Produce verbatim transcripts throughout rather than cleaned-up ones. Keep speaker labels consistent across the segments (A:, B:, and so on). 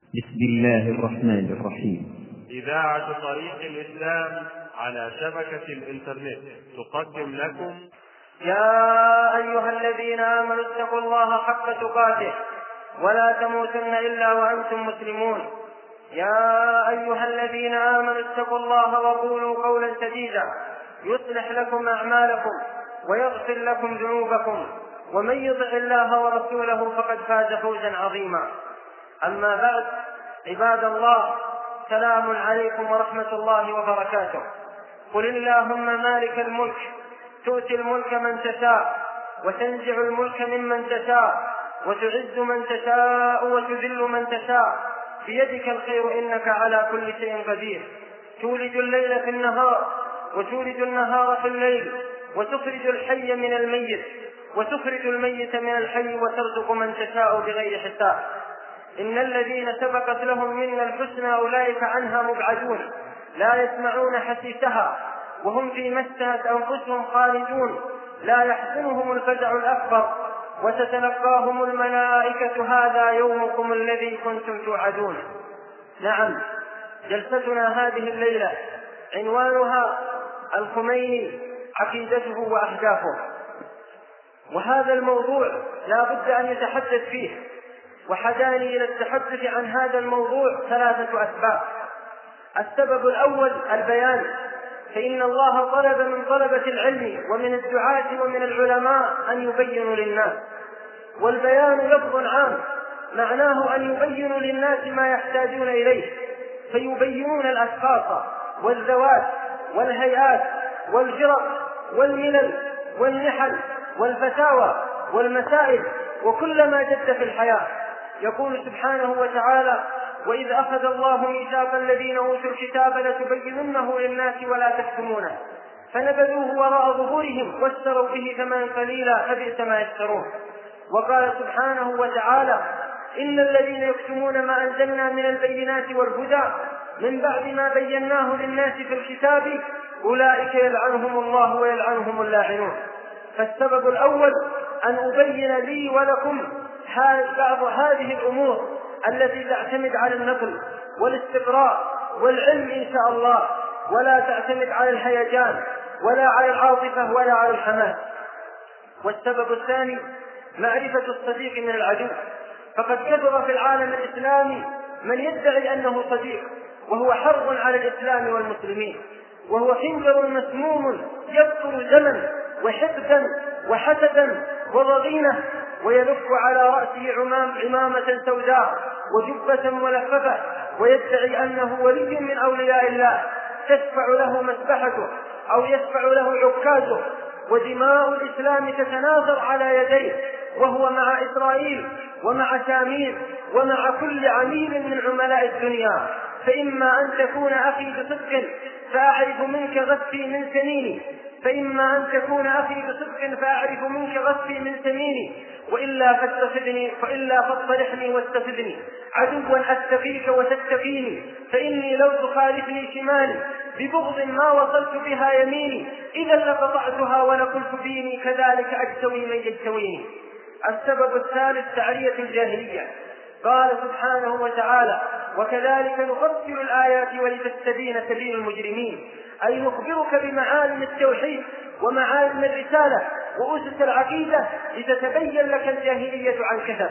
A: بسم الله الرحمن الرحيم.
B: إذاعة طريق الإسلام على شبكة الإنترنت تقدم لكم
C: يا أيها الذين آمنوا اتقوا الله حق تقاته ولا تموتن إلا وأنتم مسلمون. يا أيها الذين آمنوا اتقوا الله وقولوا قولا سديدا يصلح لكم أعمالكم ويغفر لكم ذنوبكم، ومن يطع الله ورسوله فقد فاز فوزا عظيما. أما بعد، عباد الله، سلام عليكم ورحمة الله وبركاته. قل اللهم مالك الملك تؤتي الملك من تشاء وتنزع الملك ممن تشاء وتعز من تشاء وتذل من تشاء، بيدك الخير إنك على كل شيء قدير. تولج الليل في النهار وتولج النهار في الليل، وتخرج الحي من الميت وتخرج الميت من الحي، وترزق من تشاء بغير حساب. إن الذين سبقت لهم منا الحسنى أولئك عنها مبعدون، لا يسمعون حسيسها وهم فيما اشتهت أنفسهم خالدون، لا يحزنهم الفزع الأكبر، وتتلقاهم الملائكة هذا يومكم الذي كنتم توعدون. نعم، جلستنا هذه الليلة عنوانها الخميني عقيدته وأهدافه، وهذا الموضوع لا بد أن يتحدث فيه. وحداني إلى التحدث عن هذا الموضوع ثلاثة أسباب. السبب الأول البيان، فإن الله طلب من طلبة العلم ومن الدعاة ومن العلماء أن يبينوا للناس، والبيان لفظ عام معناه أن يبينوا للناس ما يحتاجون إليه، فيبينون الأشخاص والذوات والهيئات والفرق والملل والنحل والفتاوى والمسائل وكل ما جد في الحياة. يقول سبحانه وتعالى: وإذ أخذ الله ميثاق الذين أوتوا الكتاب لتبيننه للناس ولا تكتمونه فنبذوه وراء ظهورهم واشتروا به ثمنا قليلا فبئس ما يشترون. وقال سبحانه وتعالى: إن الذين يكتمون ما أنزلنا من البينات والهدى من بعد ما بيناه للناس في الكتاب أولئك يلعنهم الله ويلعنهم اللاعنون. فالسبب الأول أن أبين لي ولكم بعض هذه الأمور التي تعتمد على النقل والاستقراء والعلم إن شاء الله، ولا تعتمد على الهيجان ولا على العاطفة ولا على الحماس. والسبب الثاني معرفة الصديق من العدو، فقد كثر في العالم الإسلامي من يدعي أنه صديق وهو حرب على الإسلام والمسلمين، وهو خنجر مسموم يقتل زمن وحقدا وحسدا وضغينة، ويلف على رأسه عمام عمامة سوداء وجبة ملففة، ويدعي أنه ولي من أولياء الله تشفع له مسبحته أو يشفع له عكازه، ودماء الإسلام تتناثر على يديه، وهو مع إسرائيل ومع شامير ومع كل عميل من عملاء الدنيا. فإما أن تكون أخي بصدق فأعرف منك غثي من سنيني فإما أن تكون أخي بصدق فأعرف منك غثي من سنيني وإلا فاستفدني فإلا فاصطلحني واستفدني عدوا أتقيك وتتقيني، فإني لو تخالفني شمالي ببغض ما وصلت بها يميني إذا لقطعتها ولقلت ديني كذلك أجتوي من يجتويني. السبب الثالث تعرية الجاهلية. قال سبحانه وتعالى: وكذلك نفصل الآيات ولتستبين سبيل المجرمين، أي نخبرك بمعالم التوحيد ومعالم الرسالة وأسس العقيدة لتتبين لك الجاهلية عن كثب.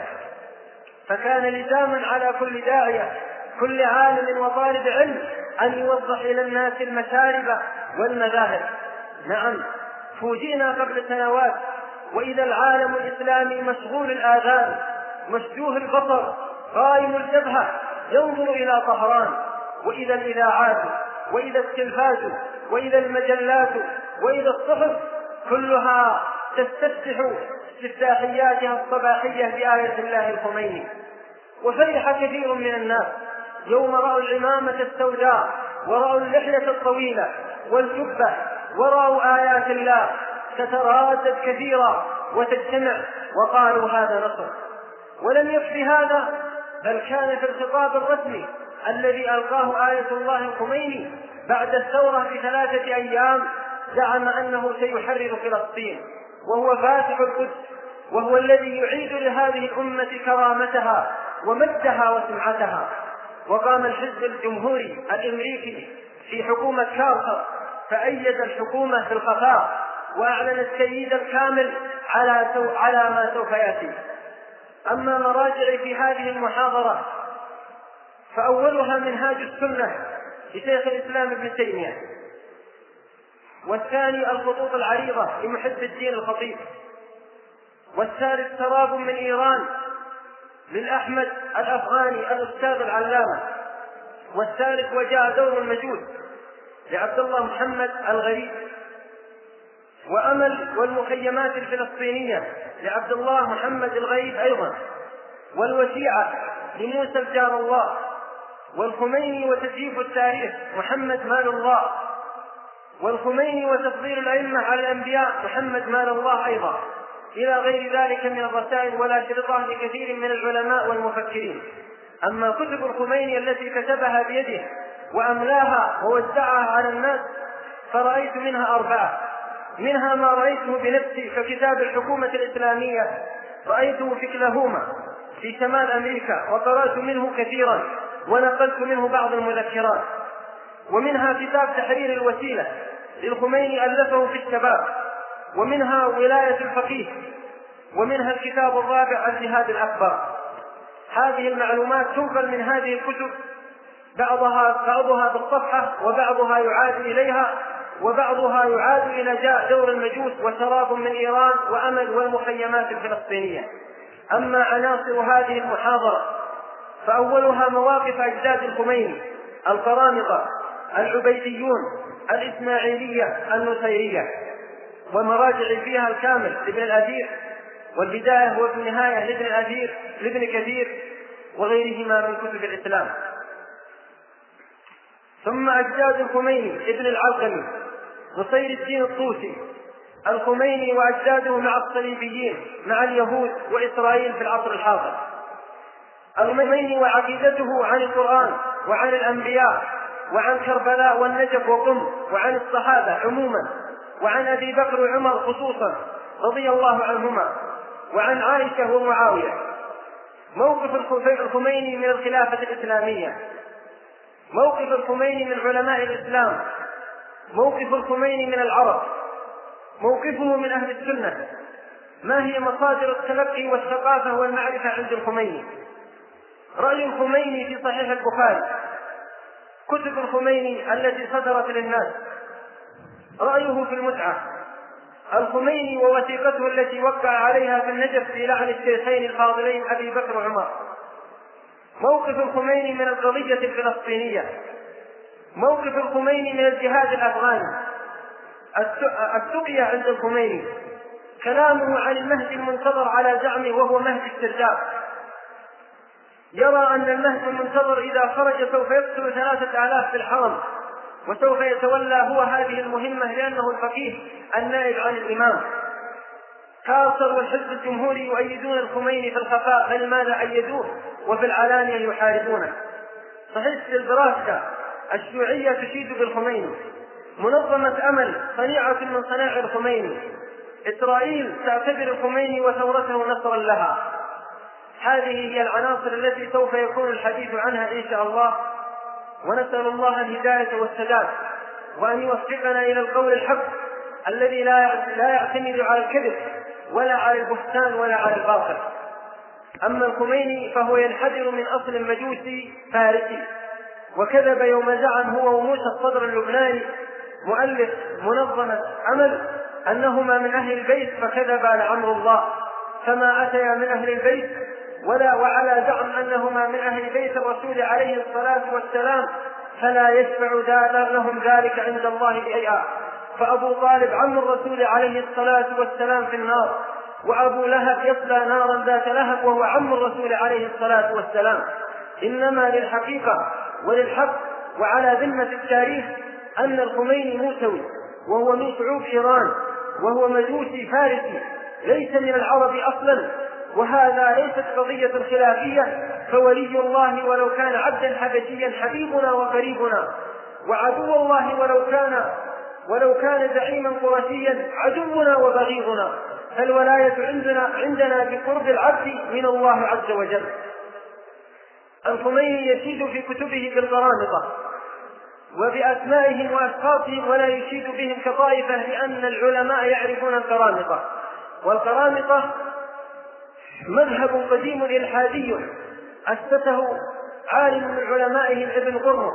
C: فكان لزاما على كل داعية كل عالم وطالب علم أن يوضح إلى الناس المشارب والمذاهب. نعم، فوجئنا قبل سنوات وإذا العالم الإسلامي مشغول الآذان مشجوه البصر قائم الجبهة ينظر إلى طهران، وإذا الإذاعات وإذا التلفاز وإذا المجلات وإذا الصحف كلها تستفتح استفتاحياتها الصباحية بآية الله الخميني. وفرح كثير من الناس يوم رأوا العمامة السوداء ورأوا اللحية الطويلة والجبة ورأوا آيات الله تترادد كثيرا وتجتمع، وقالوا هذا نصر. ولم يكفي هذا، بل كان في الخطاب الرسمي الذي ألقاه آية الله الخميني بعد الثورة بثلاثة أيام زعم أنه سيحرر فلسطين، وهو فاتح القدس، وهو الذي يعيد لهذه الأمة كرامتها ومجدها وسمعتها. وقام الحزب الجمهوري الأمريكي في حكومة كارتر فأيد الحكومة في الخفاء وأعلن التأييد الكامل على سو... على ما سوف يأتي. أما مراجعي في هذه المحاضرة فأولها منهاج السنة لشيخ الإسلام ابن تيمية، والثاني الخطوط العريضة لمحب الدين الخطيب، والثالث سراب من إيران للأحمد الأفغاني الأستاذ العلامة، والثالث وجاء دور المجوس لعبد الله محمد الغريب، وأمل والمخيمات الفلسطينية لعبد الله محمد الغريب أيضا، والوشيعة لموسى الجار الله، والخميني وتزييف التاريخ محمد مال الله، والخميني وتفضيل الأئمة على الأنبياء محمد مال الله أيضا، إلى غير ذلك من الرسائل والأشرطة لكثير من العلماء والمفكرين. أما كتب الخميني التي كتبها بيده وأملاها ووزعها على الناس فرأيت منها أربعة، منها ما رأيته بنفسي ككتاب الحكومة الإسلامية، رأيته في كلاهوما في شمال أمريكا وقرأت منه كثيرا ونقلت منه بعض المذكرات، ومنها كتاب تحرير الوسيلة للخميني ألفه في الشباب، ومنها ولاية الفقيه، ومنها الكتاب الرابع الجهاد الأكبر. هذه المعلومات تنقل من هذه الكتب بعضها بعضها بالصفحة وبعضها يعاد إليها وبعضها يعاد إلى جاء دور المجوس وسراب من إيران وأمل والمخيمات الفلسطينية. أما عناصر هذه المحاضرة فأولها مواقف أجداد الخميني القرامطة العبيديون الإسماعيلية النصيرية، ومراجع فيها الكامل لابن الأثير، والبداية وفي النهاية لابن الأثير لابن كثير وغيرهما من كتب الإسلام. ثم أجداد الخميني ابن العلقمي نصير الدين الطوسي الخميني وأجداده مع الصليبيين مع اليهود وإسرائيل في العصر الحاضر. الخميني وعقيدته عن القرآن وعن الأنبياء وعن كربلاء والنجف وقم وعن الصحابة عموما وعن أبي بكر وعمر خصوصا رضي الله عنهما وعن عائشة ومعاوية. موقف الخميني من الخلافة الإسلامية، موقف الخميني من علماء الإسلام، موقف الخميني من العرب، موقفه من أهل السنة، ما هي مصادر التلقي والثقافة والمعرفة عند الخميني، رأي الخميني في صحيح البخاري، كتب الخميني التي صدرت للناس، رأيه في المتعة، الخميني ووثيقته التي وقع عليها في النجف في لعن الشيخين الفاضلين أبي بكر وعمر، موقف الخميني من القضية الفلسطينية، موقف الخميني من الجهاد الأفغاني، التقية عند الخميني، كلامه عن المهدي المنتظر على زعمه وهو مهدي السرداب، يرى أن المهدي المنتظر إذا خرج سوف يقتل ثلاثة آلاف في الحرم وسوف يتولى هو هذه المهمة لأنه الفقيه النائب عن الإمام. كارتر والحزب الجمهوري يؤيدون الخميني في الخفاء، بل ماذا أيدوه وفي العلانية يحاربونه. صحيح البراشكا الشيوعية تشيد بالخميني، منظمة أمل صنيعة من صناع الخميني، إسرائيل تعتبر الخميني وثورته نصرا لها. هذه هي العناصر التي سوف يكون الحديث عنها إن شاء الله، ونسأل الله الهداية والسداد وأن يوفقنا إلى القول الحق الذي لا يعتمد على الكذب ولا على البهتان ولا على الباطل. أما الخميني فهو ينحدر من أصل مجوسي فارسي، وكذب يوم زعم هو وموسى الصدر اللبناني مؤلف منظمة أمل أنهما من أهل البيت، فكذبا لعمر الله فما أتيا من أهل البيت، ولا وعلى زعم أنهما من أهل بيت الرسول عليه الصلاة والسلام فلا يشفع لهم ذلك عند الله شيئا. فأبو طالب عم الرسول عليه الصلاة والسلام في النار، وأبو لهب يصلى نارا ذات لهب وهو عم الرسول عليه الصلاة والسلام. إنما للحقيقة وللحق وعلى ذمة التاريخ أن الخميني موسوي، وهو من شعوب إيران، وهو مجوسي فارسي ليس من العرب أصلا، وهذا ليست قضية خلافية، فولي الله ولو كان عبدا حبشيا حبيبنا وقريبنا، وعدو الله ولو كان ولو كان زعيما قرشيا عدونا وبغيضنا، فالولاية عندنا عندنا بقرب العبد من الله عز وجل. الخميني يشيد في كتبه بالقرامطة وبأسمائهم وأشخاصهم ولا يشيد بهم كطائفة، لأن العلماء يعرفون القرامطة. والقرامطة مذهب قديم إلحادي أسسه عالم من علمائهم ابن قرمط،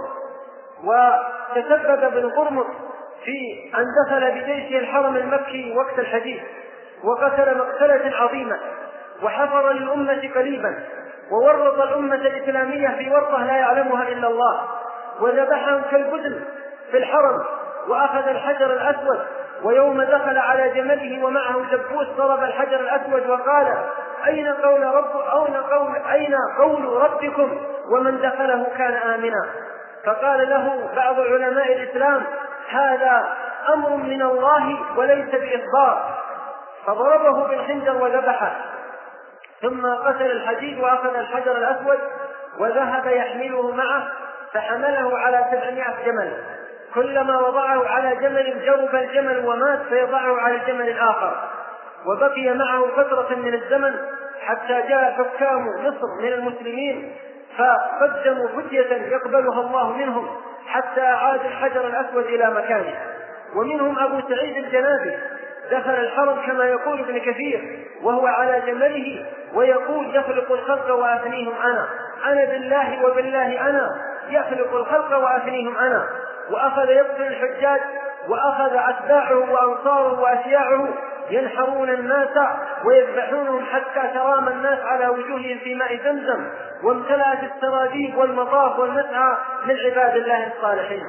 C: وتسبب ابن قرمط في أن دخل بجيشه الحرم المكي وقت الحديث وقتل مقتلة عظيمة وحفر للأمة قليبا وورط الأمة الإسلامية في ورطة لا يعلمها إلا الله، وذبحهم كالبدن في الحرم وأخذ الحجر الأسود، ويوم دخل على جمله ومعه دبوس ضرب الحجر الأسود وقال أين قول رب أين قول أين قول ربكم ومن دخله كان آمنا. فقال له بعض علماء الإسلام هذا أمر من الله وليس بإخبار، فضربه بالخنجر وذبحه، ثم قتل الحديد وأخذ الحجر الأسود وذهب يحمله معه، فحمله على سبعمائة جمل، كلما وضعه على جمل جرب الجمل ومات فيضعه على الجمل الآخر، وبقي معه فترة من الزمن حتى جاء حكام مصر من المسلمين فقدموا فدية يقبلها الله منهم حتى عاد الحجر الأسود إلى مكانه. ومنهم أبو سعيد الجنابي دخل الحرم كما يقول ابن كثير وهو على جمله ويقول يخلق الخلق وأفنيهم أنا أنا بالله وبالله أنا يخلق الخلق وأفنيهم أنا، وأخذ يقتل الحجاج وأخذ أتباعه وأنصاره وأشياعه ينحرون الناس ويذبحونهم حتى ترام الناس على وجوههم في ماء زمزم، وامتلأت السراديب والمطاف والمسعى من عباد الله الصالحين.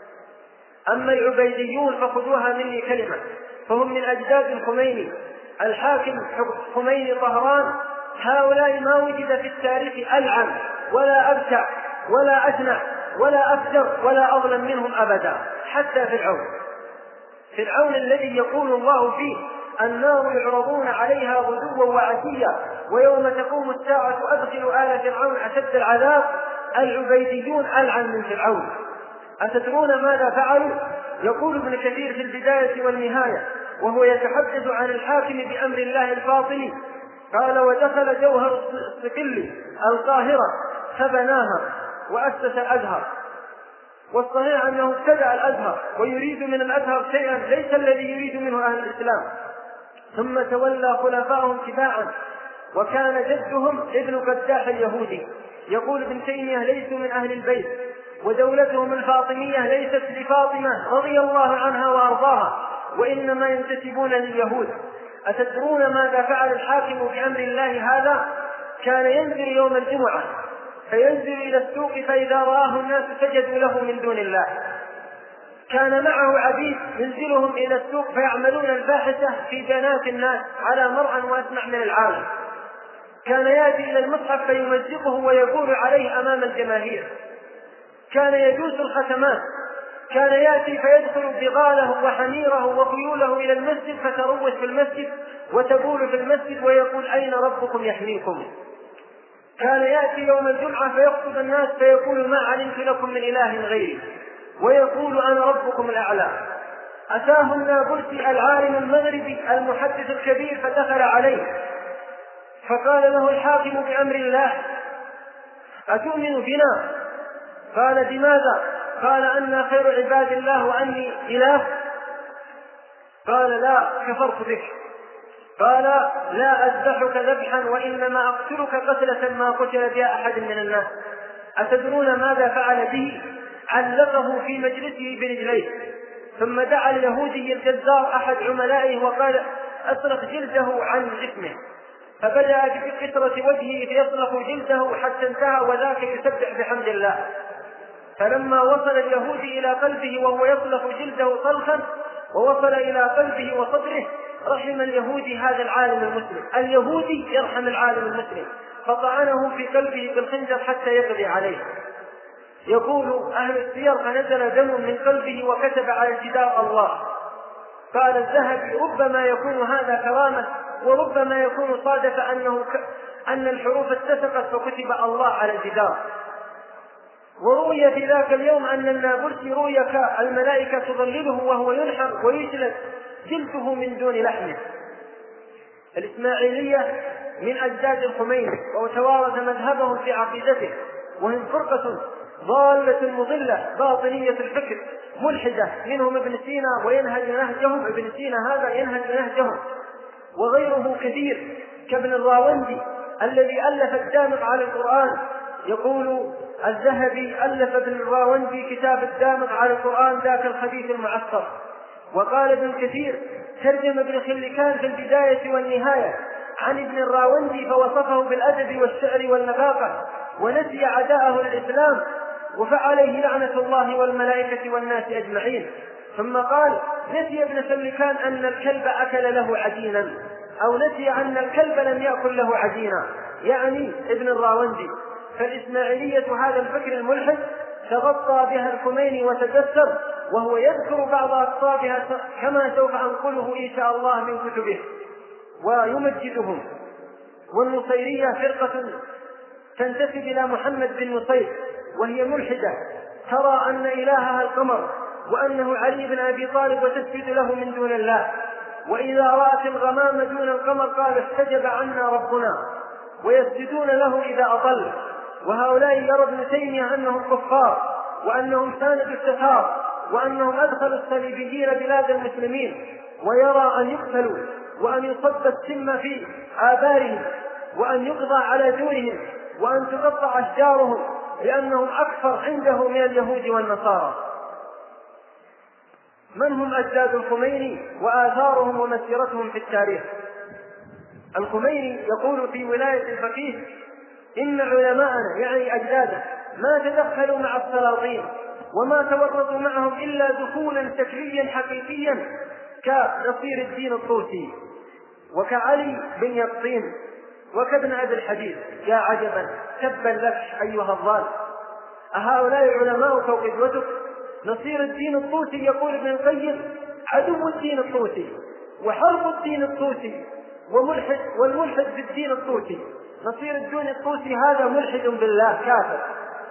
C: أما العبيديون فخذوها مني كلمة، فهم من أجداد الخميني الحاكم خميني طهران. هؤلاء ما وجد في التاريخ ألعن ولا أبشع ولا أجنع ولا أفجر ولا أظلم منهم أبدا، حتى فرعون فرعون الذي يقول الله فيه النار يعرضون عليها غدوا وعشيا ويوم تقوم الساعة أدخلوا آل فرعون أشد العذاب. العبيديون ألعن من فرعون. أتدرون ماذا فعلوا؟ يقول ابن كثير في البداية والنهاية وهو يتحدث عن الحاكم بأمر الله الباطل، قال ودخل جوهر الصقلي القاهرة فبناها وأسس الأزهر، والصحيح أنه ابتدأ الأزهر ويريد من الأزهر شيئا ليس الذي يريد منه أهل الإسلام، ثم تولى خلفائهم تباعا، وكان جدهم ابن قداح اليهودي. يقول ابن تيمية ليسوا من أهل البيت، ودولتهم الفاطمية ليست لفاطمة رضي الله عنها وأرضاها، وإنما ينتسبون لليهود. أتدرون ماذا فعل الحاكم بأمر الله هذا؟ كان ينزل يوم الجمعة فينزل إلى السوق فإذا رآه الناس سجدوا له من دون الله. كان معه عبيد ينزلهم إلى السوق فيعملون الفاحشة في بنات الناس على مرعى وأسمع من العالم. كان يأتي إلى المصحف فيمزقه ويقول عليه أمام الجماهير. كان يجوز الختمات. كان يأتي فيدخل بغاله وحميره وخيوله إلى المسجد فتروج في المسجد وتبول في المسجد ويقول أين ربكم يحميكم. كان يأتي يوم الجمعة فيخطب الناس فيقول ما علمت لكم من إله غيري، ويقول أنا ربكم الأعلى. أتاه النابلسي العالم المغربي المحدث الكبير فدخل عليه فقال له الحاكم بأمر الله أتؤمن بنا؟ قال بماذا؟ قال أنا خير عباد الله وأني إله؟ قال لا كفرت بك. قال لا أذبحك ذبحا وإنما أقتلك قتلة ما قتل بها أحد من الناس. أتدرون ماذا فعل به؟ علقه في مجلسه برجليه، ثم دعا اليهودي الجزار أحد عملائه وقال أسرق جلده عن جسمه، فبدأ بكسرة وجهه فيصلخ جلده حتى انتهى وذاك يسبح بحمد الله. فلما وصل اليهودي إلى قلبه وهو يصلخ جلده صلخا ووصل إلى قلبه وصدره رحم اليهودي هذا العالم المسلم. اليهودي يرحم العالم المسلم، فطعنه في قلبه بالخنجر حتى يقضي عليه. يقول أهل السير فنزل دم من قلبه وكتب على الجدار الله. قال الذهبي ربما يكون هذا كرامة وربما يكون صادف أنه ك... أن الحروف اتسقت فكتب الله على الجدار. وروي في ذاك اليوم أن النابلسي روي الملائكة تظلله وهو ينحر ويجلد جلده من دون لحمه. الإسماعيلية من أجداد الخميني وتوارث مذهبهم في عقيدته، وهم فرقة ضالة مضلة باطنية الفكر ملحدة، منهم ابن سينا وينهج نهجهم، ابن سينا هذا ينهج نهجهم، وغيره كثير كابن الراوندي الذي ألف الدامغ على القرآن. يقول الذهبي: ألف ابن الراوندي كتاب الدامغ على القرآن ذاك الخبيث المعصر. وقال ابن كثير: ترجم ابن خلكان في البداية والنهاية عن ابن الراوندي فوصفه بالأدب والشعر والنفاقة، ونسي عداءه للإسلام وفعليه لعنة الله والملائكة والناس أجمعين. ثم قال: نسي ابن خلكان أن الكلب أكل له عجينا، أو نسي أن الكلب لم يأكل له عجينا، يعني ابن الراوندي. فالإسماعيلية هذا الفكر الملحد تغطى بها الخميني وتجسر، وهو يذكر بعض أقطابها كما سوف أنقله إن شاء الله من كتبه ويمجدهم. والنصيرية فرقة تنتسب إلى محمد بن نصير، وهي ملحدة ترى أن إلهها القمر وأنه علي بن أبي طالب وتسجد له من دون الله، وإذا رأت الغمام دون القمر قال: استجب عنا ربنا، ويسجدون له إذا أضل. وهؤلاء يرى ابن تيمية أنهم كفار، وأنهم ساندوا التتار، وأنهم أدخلوا الصليبيين بلاد المسلمين، ويرى أن يقتلوا وأن يصب السم في آبارهم وأن يقضى على دورهم وأن تقطع أشجارهم، لأنهم أكثر عنده من اليهود والنصارى. من هم أجداد الخميني وآثارهم ومسيرتهم في التاريخ؟ الخميني يقول في ولاية الفقيه: إن علماءنا يعني أجداده ما تدخلوا مع السلاطين وما تورطوا معهم إلا دخولا شكليا حقيقيا كنصير الدين الطوسي وكعلي بن يقطين وكابن أبي الحديث. يا عجبا، تبا لك أيها الضال، أهؤلاء علماؤك وقدوتك؟ نصير الدين الطوسي يقول ابن القيم: عدو الدين الطوسي وحرب الدين الطوسي وملحد، والملحد في الدين الطوسي. نصير الدين الطوسي هذا ملحد بالله كافر،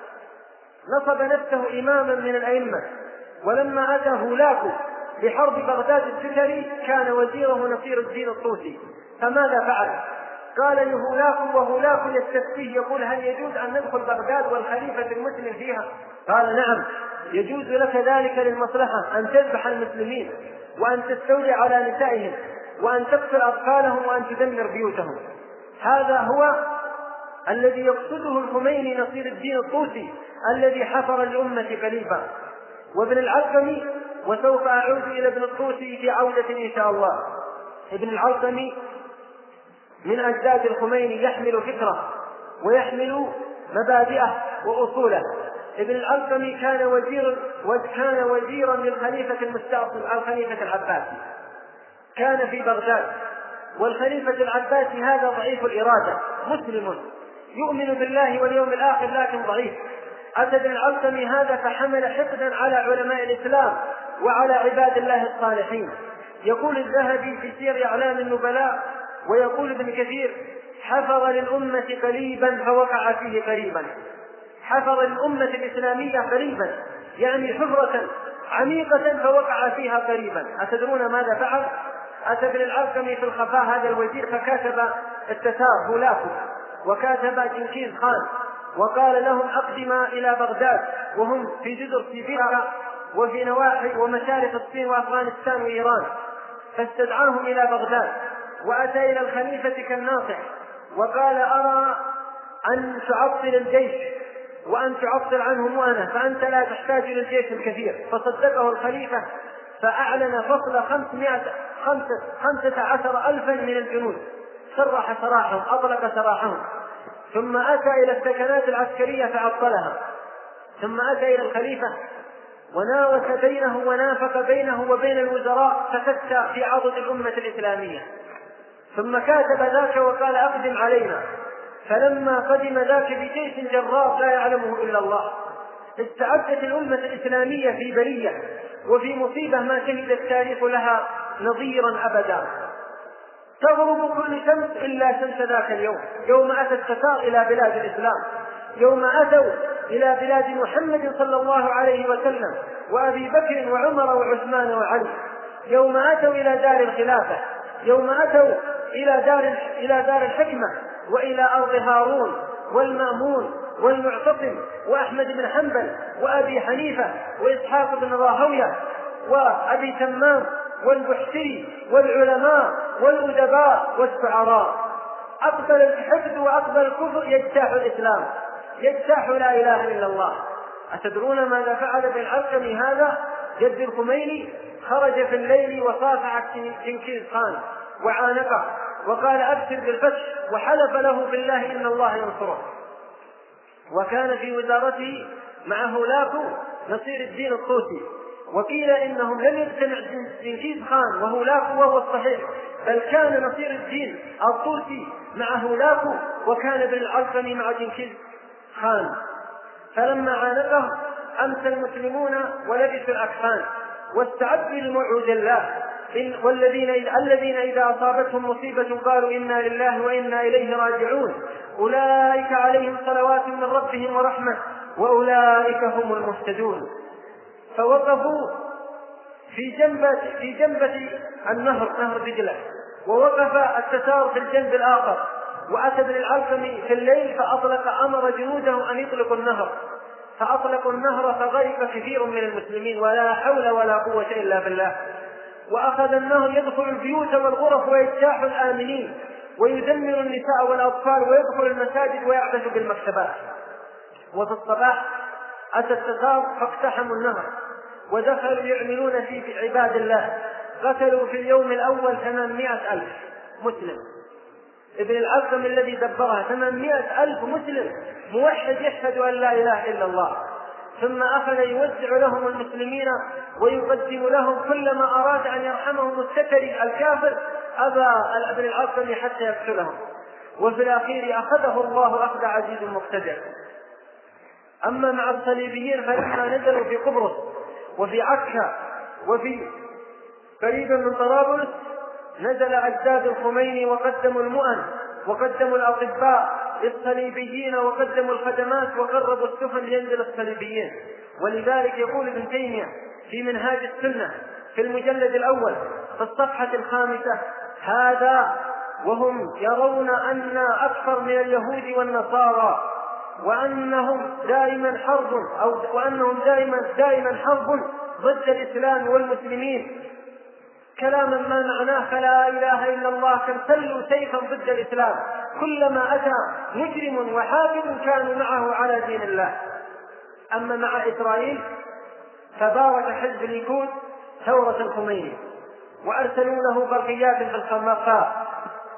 C: نصب نفسه إماما من الأئمة، ولما أتى هولاكو بحرب بغداد السكري كان وزيره نصير الدين الطوسي، فماذا فعل؟ قال لهولاكو، وهولاكو يستفتيه يقول: هل يجوز أن ندخل بغداد والخليفة المسلم فيها؟ قال: نعم، يجوز لك ذلك للمصلحة، أن تذبح المسلمين وأن تستولي على نسائهم وأن تقتل أطفالهم وأن تدمر بيوتهم. هذا هو الذي يقصده الخميني نصير الدين الطوسي الذي حفر الأمة قليبا. وابن العلقمي، وسوف أعود إلى ابن الطوسي في عودة إن شاء الله، ابن العلقمي من أجداد الخميني، يحمل فكره ويحمل مبادئه وأصوله. ابن العلقمي كان وزير وكان وزيرا للخليفة المستعصم الخليفة العباسي، كان في بغداد، والخليفة العباسي هذا ضعيف الإرادة، مسلم يؤمن بالله واليوم الآخر لكن ضعيف. أتى ابن العلقمي هذا فحمل حقدا على علماء الإسلام وعلى عباد الله الصالحين. يقول الذهبي في سير أعلام النبلاء، ويقول ابن كثير: حفر للأمة قريبا فوقع فيه قريبا. حفر الأمة الإسلامية قريبا يعني حفرة عميقة فوقع فيها قريبا. أتدرون ماذا فعل؟ أتى ابن العلقمي في الخفاء هذا الوزير فكاتب التتار هولاكو وكاتب جنكيز خان وقال لهم: أقدما إلى بغداد، وهم في جزر سيبيريا وفي نواحي ومشارق الصين وأفغانستان وإيران. فاستدعاهم إلى بغداد، وأتى إلى الخليفة كالناصح وقال: أرى أن تعطل الجيش وأن تعطل عنه مؤنة، فأنت لا تحتاج إلى الجيش الكثير. فصدقه الخليفة فأعلن فصل خمسمائة خمسة خمسة عشر ألفا من الجنود، سرح سراحهم، أطلق سراحهم. ثم أتى إلى السكنات العسكرية فعطلها. ثم أتى إلى الخليفة وناوش بينه ونافق بينه وبين الوزراء ففتى في عضد الأمة الإسلامية. ثم كاتب ذاك وقال: أقدم علينا. فلما قدم ذاك بجيش جرار لا يعلمه إلا الله، استعدت الأمة الإسلامية في برية وفي مصيبة ما شهد التاريخ لها نظيرا أبدا. تغرب كل شمس إلا شمس ذاك اليوم، يوم أتى التتار إلى بلاد الإسلام، يوم أتوا إلى بلاد محمد صلى الله عليه وسلم وأبي بكر وعمر وعثمان وعلي، يوم أتوا إلى دار الخلافة، يوم أتوا إلى دار إلى دار الحكمة وإلى أرض هارون والمأمون والمعتصم وأحمد بن حنبل وأبي حنيفة وإسحاق بن راهوية وأبي تمام والبحتري والعلماء والأدباء والشعراء. أقبل الحقد وأقبل الكفر يجتاح الإسلام، يجتاح لا إله إلا الله. أتدرون ماذا فعل بالعلقمي هذا؟ جد الخميني خرج في الليل وصافح جنكيز خان وعانقه وقال أبشر بالفتح، وحلف له بالله إن الله ينصره. وكان في وزارته معه لاكو نصير الدين الطوسي، وقيل إنهم لم يجتمع جنكيز خان وهو لاكو وهو الصحيح، بل كان نصير الدين الطوسي معه لاكو وكان ابن العلقمي مع جنكيز خان. فلما عانقه أمسى المسلمون ولبسوا الأكفان واستعدوا لموعود الله، والذين الذين إذا أصابتهم مصيبة قالوا إنا لله وإنا إليه راجعون أولئك عليهم صلوات من ربهم ورحمة وأولئك هم المهتدون. فوقفوا في جنبة في جنبة النهر نهر دجلة، ووقف التتار في الجنب الآخر، وأتى ابن العلقمي في الليل فأطلق أمر جنوده أن يطلقوا النهر، فأطلقوا النهر فغرق كثير من المسلمين ولا حول ولا قوة إلا بالله. وأخذ النهر يدخل البيوت والغرف ويجتاح الآمنين ويدمر النساء والأطفال ويدخل المساجد ويعبث بالمكتبات. وفي الصباح أتى التتار فاقتحموا النهر ودخلوا يعملون في عباد الله، قتلوا في اليوم الأول ثمانمائة ألف مسلم. ابن العلقمي الذي دبرها ثمانمائة ألف مسلم موحد يشهد أن لا إله إلا الله، ثم أخذ يوزع لهم المسلمين ويقدم لهم كلما أراد أن يرحمهم السكري الكافر أبى ابن العلقمي حتى يقتلهم، وفي الأخير أخذه الله أخذ عزيز مقتدر. أما مع الصليبيين فلما نزلوا في قبرص وفي عكا وفي قريبا من طرابلس نزل أجداد الخميني وقدموا المؤن وقدموا الأطباء للصليبيين وقدموا الخدمات وقربوا السفن لينزل الصليبيين. ولذلك يقول ابن تيمية في منهاج السنة في المجلد الأول في الصفحة الخامسة هذا وهم يرون أن أكثر من اليهود والنصارى وأنهم دائما حرب أو وأنهم دائما دائما حرب ضد الإسلام والمسلمين، كلاما ما معناه فلا إله إلا الله كم سلوا سيفا ضد الإسلام، كلما أتى مجرم وحاكم كانوا معه على دين الله. أما مع إسرائيل فبارك حزب الليكود ثورة الخميني وأرسلوا له برقيات في الخماقاء،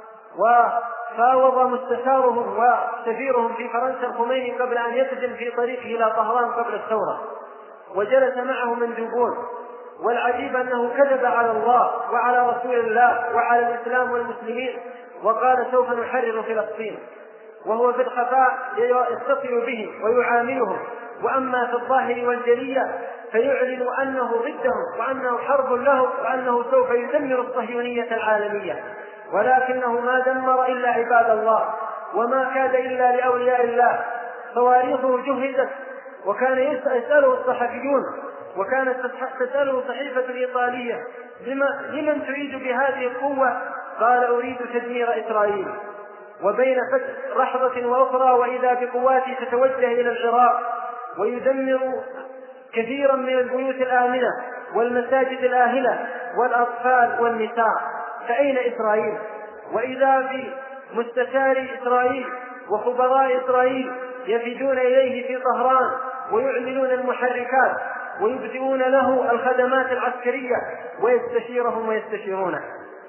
C: وفاوض مستشارهم وسفيرهم في فرنسا الخميني قبل أن يقدم في طريقه إلى طهران قبل الثورة، وجلس معه مندوبون. والعجيب أنه كذب على الله وعلى رسول الله وعلى الإسلام والمسلمين وقال سوف نحرر فلسطين، وهو في الخفاء يتصل به ويعاملهم، وأما في الظاهر والجلية فيعلن أنه ضدهم وأنه حرب له وأنه سوف يدمر الصهيونية العالمية، ولكنه ما دمر إلا عباد الله وما كاد إلا لأولياء الله. صواريخه جهزت وكان يسأله الصحفيون وكانت تسأله صحيفة إيطالية لمن تريد بهذه القوة؟ قال أريد تدمير إسرائيل. وبين لحظة وأخرى وإذا بقواتي تتوجه إلى العراق ويدمر كثيرا من البيوت الآمنة والمساجد الآهلة والأطفال والنساء، فأين إسرائيل؟ وإذا بمستشار إسرائيل وخبراء إسرائيل يفدون إليه في طهران ويعملون المحركات ويبدئون له الخدمات العسكرية ويستشيرهم ويستشيرونه.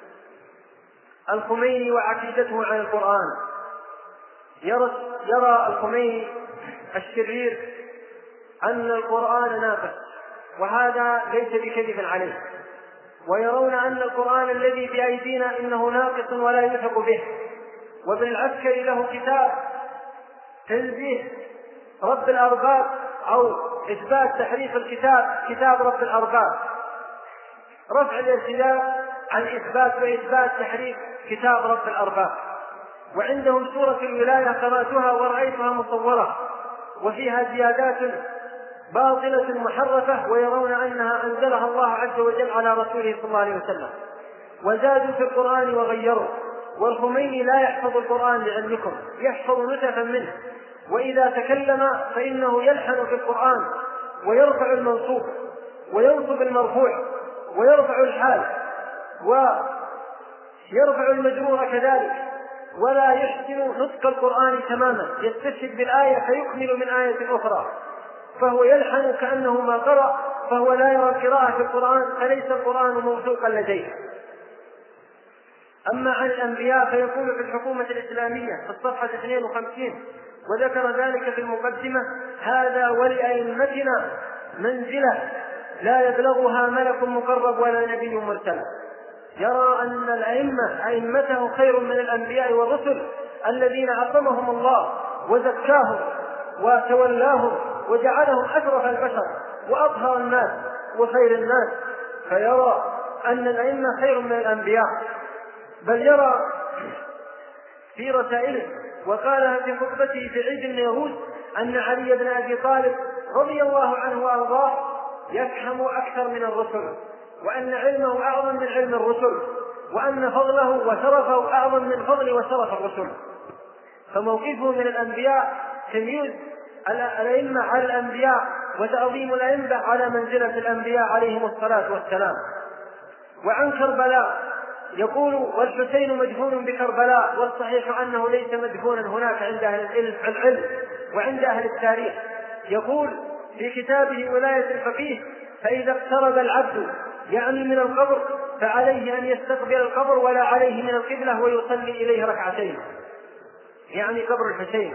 C: الخميني وعقيدته عن القرآن. يرى, يرى الخميني الشرير أن القرآن ناقص، وهذا ليس بكذب عليه، ويرون أن القرآن الذي بأيدينا إنه ناقص ولا يوثق به. وابن العسكري له كتاب تنزيه رب الأرباب أو إثبات تحريف الكتاب، كتاب رب الأرباب، رفع الارتداد عن إثبات وإثبات تحريف كتاب رب الأرباب. وعندهم سورة الولاية قرأتها ورأيتها مصورة وفيها زيادات باطلة محرفة، ويرون أنها أنزلها الله عز وجل على رسوله صلى الله عليه وسلم، وزادوا في القرآن وغيروا. والخميني لا يحفظ القرآن لعلمكم، يحفظ نسخا منه وإذا تكلم فإنه يلحن في القرآن ويرفع المنصوب وينصب المرفوع ويرفع الحال ويرفع المجرور كذلك، ولا يحسن نطق القرآن تماما، يستشهد بالآية فيكمل من آية أخرى، فهو يلحن كأنه ما قرأ، فهو لا يرى القراءة في القرآن، فليس القرآن موثوقا لديه. أما عن الأنبياء فيقول في الحكومة الإسلامية في الصفحة اثنين وخمسين، وذكر ذلك في المقدمة: هذا ولأئمتنا منزلة لا يبلغها ملك مقرب ولا نبي مرسل. يرى أن الأئمة أئمته خير من الأنبياء والرسل الذين عصمهم الله وزكاهم وتولاهم وجعلهم أشرف البشر وأطهر الناس وخير الناس، فيرى أن الأئمة خير من الأنبياء. بل يرى في رسائله وقالها في خطبته في عيد النيروز أن علي بن أبي طالب رضي الله عنه وأرضاه يفهم أكثر من الرسل، وأن علمه أعظم من علم الرسل، وأن فضله وشرفه أعظم من فضل وشرف الرسل. فموقفه من الأنبياء تمييز الأئمة على الأنبياء وتعظيم الأئمة على منزلة الأنبياء عليهم الصلاة والسلام. وعن كربلاء يقول: والحسين مدفون بكربلاء، والصحيح أنه ليس مدفونا هناك عند أهل العلم وعند أهل التاريخ. يقول في كتابه ولاية الفقيه: فإذا اقترب العبد يعني من القبر فعليه أن يستقبل القبر ولا عليه من القبلة ويصلي إليه ركعتين، يعني قبر الحسين.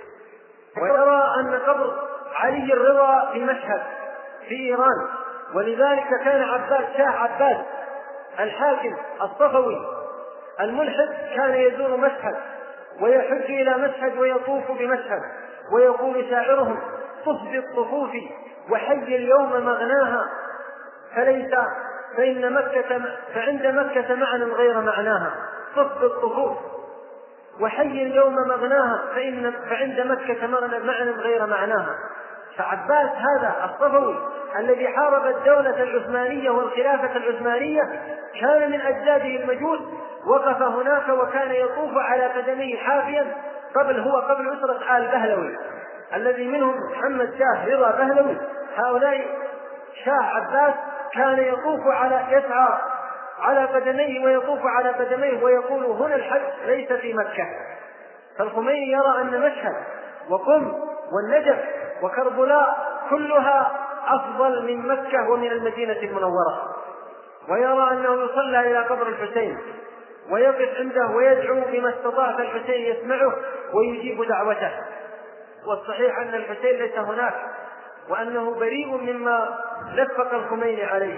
C: ويرى أن قبر علي الرضا في مشهد في إيران، ولذلك كان عباس شاه عباس الحاكم الصفوي الملحد كان يزور مشهد ويحج إلى مشهد ويطوف بمشهد، ويقول شاعرهم: طف بالطفوف وحي اليوم مغناها، فليس فإن مكة فعند مكة معنى غير معناها. طف بالطفوف وحي اليوم مغناها فإن فعند مكة معنى غير معناها. فعباس هذا الصفوي الذي حارب الدولة العثمانية والخلافة العثمانية كان من أجداده المجوس، وقف هناك وكان يطوف على قدميه حافيا، قبل هو قبل أسرة آل بهلوي الذي منهم محمد شاه رضا بهلوي. هؤلاء شاه عباس كان يطوف على يسعى على قدميه ويطوف على قدميه ويقول: هنا الحج ليس في مكة. فالخميني يرى أن مشهد وقم والنجف وكربلاء كلها أفضل من مكة ومن المدينة المنورة، ويرى أنه يصلى إلى قبر الحسين ويقف عنده ويدعو بما استطاع فالحسين يسمعه ويجيب دعوته. والصحيح أن الحسين ليس هناك، وأنه بريء مما لفق الخميني عليه.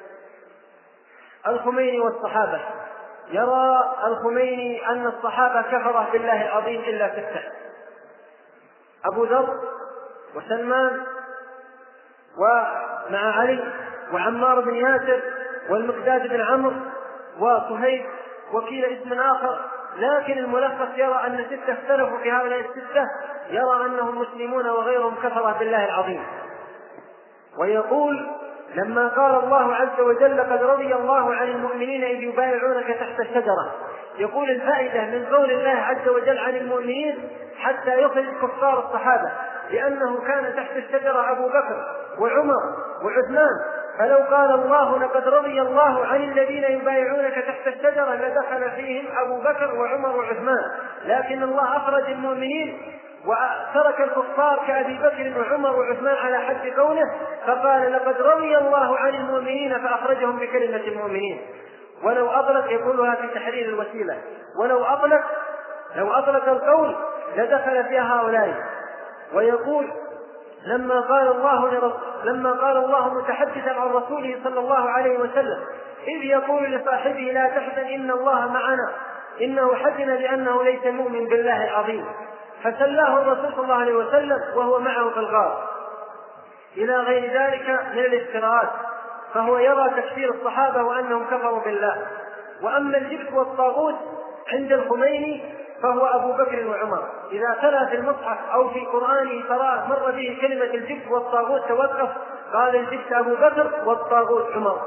C: الخميني والصحابة: يرى الخميني أن الصحابة كفروا بالله العظيم إلا ستة: أبو ذر وسلمان ومع علي وعمار بن ياسر والمقداد بن عمرو وصهيب وكيل اسم آخر. لكن الملخص يرى أن ستة اختلفوا في هؤلاء الستة، يرى أنهم مسلمون وغيرهم كفروا بالله العظيم. ويقول: لما قال الله عز وجل: قد رضي الله عن المؤمنين إذ يبايعونك تحت الشجرة، يقول الفائدة من قول الله عز وجل عن المؤمنين حتى يخرج كفار الصحابة، لأنه كان تحت الشجرة أبو بكر وعمر وعثمان، فلو قال الله: لقد رضي الله عن الذين يبايعونك تحت الشجرة، لدخل فيهم أبو بكر وعمر وعثمان. لكن الله أخرج المؤمنين وترك الكفار كأبي بكر وعمر وعثمان على حد قوله، فقال: لقد رضي الله عن المؤمنين، فأخرجهم بكلمة المؤمنين. ولو أطلق، يقولها في تحرير الوسيلة، ولو أطلق لو أطلق القول لدخل فيها هؤلاء. ويقول: لما قال الله لما قال الله متحدثا عن رسوله صلى الله عليه وسلم إذ يقول لصاحبه: لا تحزن إن الله معنا، إنه حزن لأنه ليس مؤمن بالله العظيم، فسلاه الرسول صلى الله عليه وسلم وهو معه في الغار، إلى غير ذلك من الافتراءات. فهو يرى تكفير الصحابة وأنهم كفروا بالله. وأما الجبت والطاغوت عند الخميني فهو أبو بكر وعمر. إذا تلا في المصحف أو في قرآنه ترى مر به كلمة الجبت والطاغوت توقف، قال: الجبت أبو بكر والطاغوت عمر.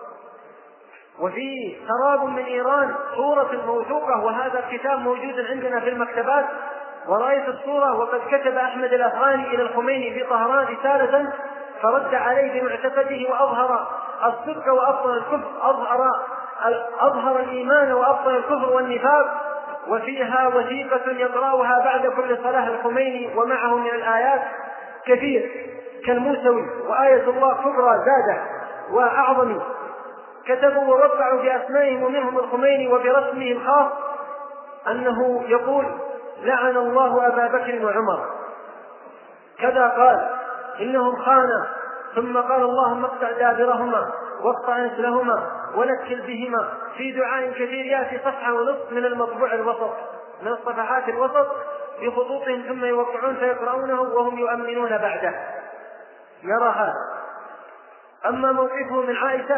C: وفي سراب من إيران صورة موثوقة، وهذا الكتاب موجود عندنا في المكتبات، ورأيت الصورة وقد كتب أحمد الأفغاني إلى الخميني في طهران رسالة فرد عليه بمعتقده وأظهر الصدق وأبطل الكفر، أظهر أظهر الإيمان وأبطل الكفر والنفاق، وفيها وثيقة يقرأها بعد كل صلاة الخميني ومعه من الآيات كثير كالموسوي وآية الله كبرى زادة وأعظم. كتبوا ووقعوا بأسمائهم ومنهم الخميني وبرسمه الخاص أنه يقول لعن الله أبا بكر وعمر، كذا قال إنهم خانا، ثم قال اللهم اقطع دابرهما واقطع نسلهما ونكل بهما، في دعاء كثير يأتي صفحة ونصف من المطبوع الوسط من الصفحات الوسط بخطوطهم ثم يوقعون فيقرؤونه وهم يؤمنون بعده. يرى هذا. أما موقفه من عائشة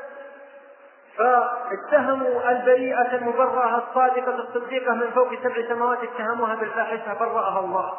C: فاتهموا البريئة المبرأة الصادقة الصديقة من فوق سبع سماوات، اتهموها بالفاحشة برأها الله.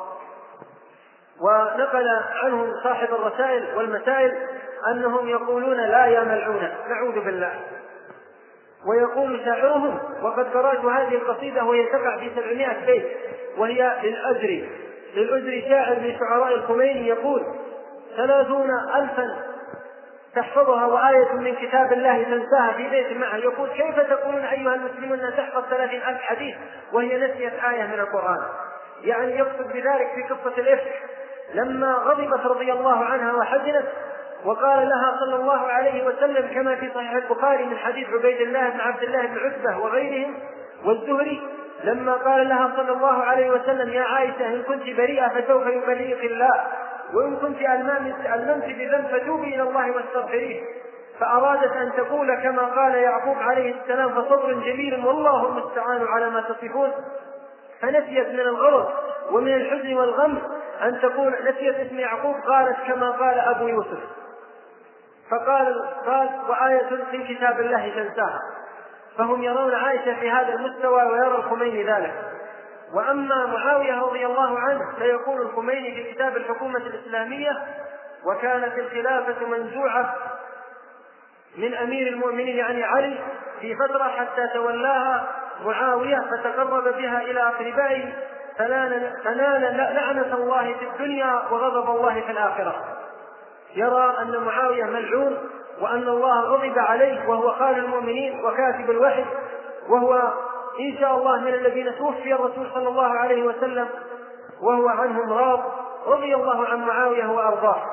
C: ونقل عنهم صاحب الرسائل والمسائل أنهم يقولون لا يا ملعونة، نعوذ بالله. ويقول شاعرهم، وقد قرأت هذه القصيدة وهي تقع في سبعمائة بيت وهي للأزري للأزري شاعر من شعراء الخميني، يقول ثلاثون ألفا تحفظها وآية من كتاب الله تنساها في بيت معه. يقول كيف تقولون أيها المسلمون أن تحفظ ثلاثين ألف حديث وهي نسيت آية من القرآن؟ يعني يقصد بذلك في قصة الإفك لما غضبت رضي الله عنها وحزنت وقال لها صلى الله عليه وسلم كما في صحيح البخاري من حديث عبيد الله بن عبد الله بن عتبة وغيرهم والزهري، لما قال لها صلى الله عليه وسلم يا عائشة إن كنت بريئة فسوف يبرئك الله، وإن كنت ألممت بذنب فتوبي إلى الله واستغفريه، فأرادت أن تقول كما قال يعقوب عليه السلام فصبر جميل والله المستعان على ما تصفون، فنسيت من الغضب ومن الحزن والغم أن تقول، نسيت اسم يعقوب قالت كما قال أبو يوسف، فقال قال وآية في كتاب الله تنساها. فهم يرون عائشة في هذا المستوى ويرى الخميني ذلك. وأما معاوية رضي الله عنه فيقول الخميني في كتاب الحكومة الإسلامية وكانت الخلافة منزوعة من أمير المؤمنين يعني علي في فترة حتى تولاها معاوية فتقرب بها إلى أقربائه فنال لعنة الله في الدنيا وغضب الله في الآخرة. يرى أن معاوية ملعون وأن الله غضب عليه وهو خال المؤمنين وكاتب الوحي، وهو إن شاء الله من الذين توفي الرسول صلى الله عليه وسلم وهو عنهم راض رضي الله عن معاوية وأرضاه.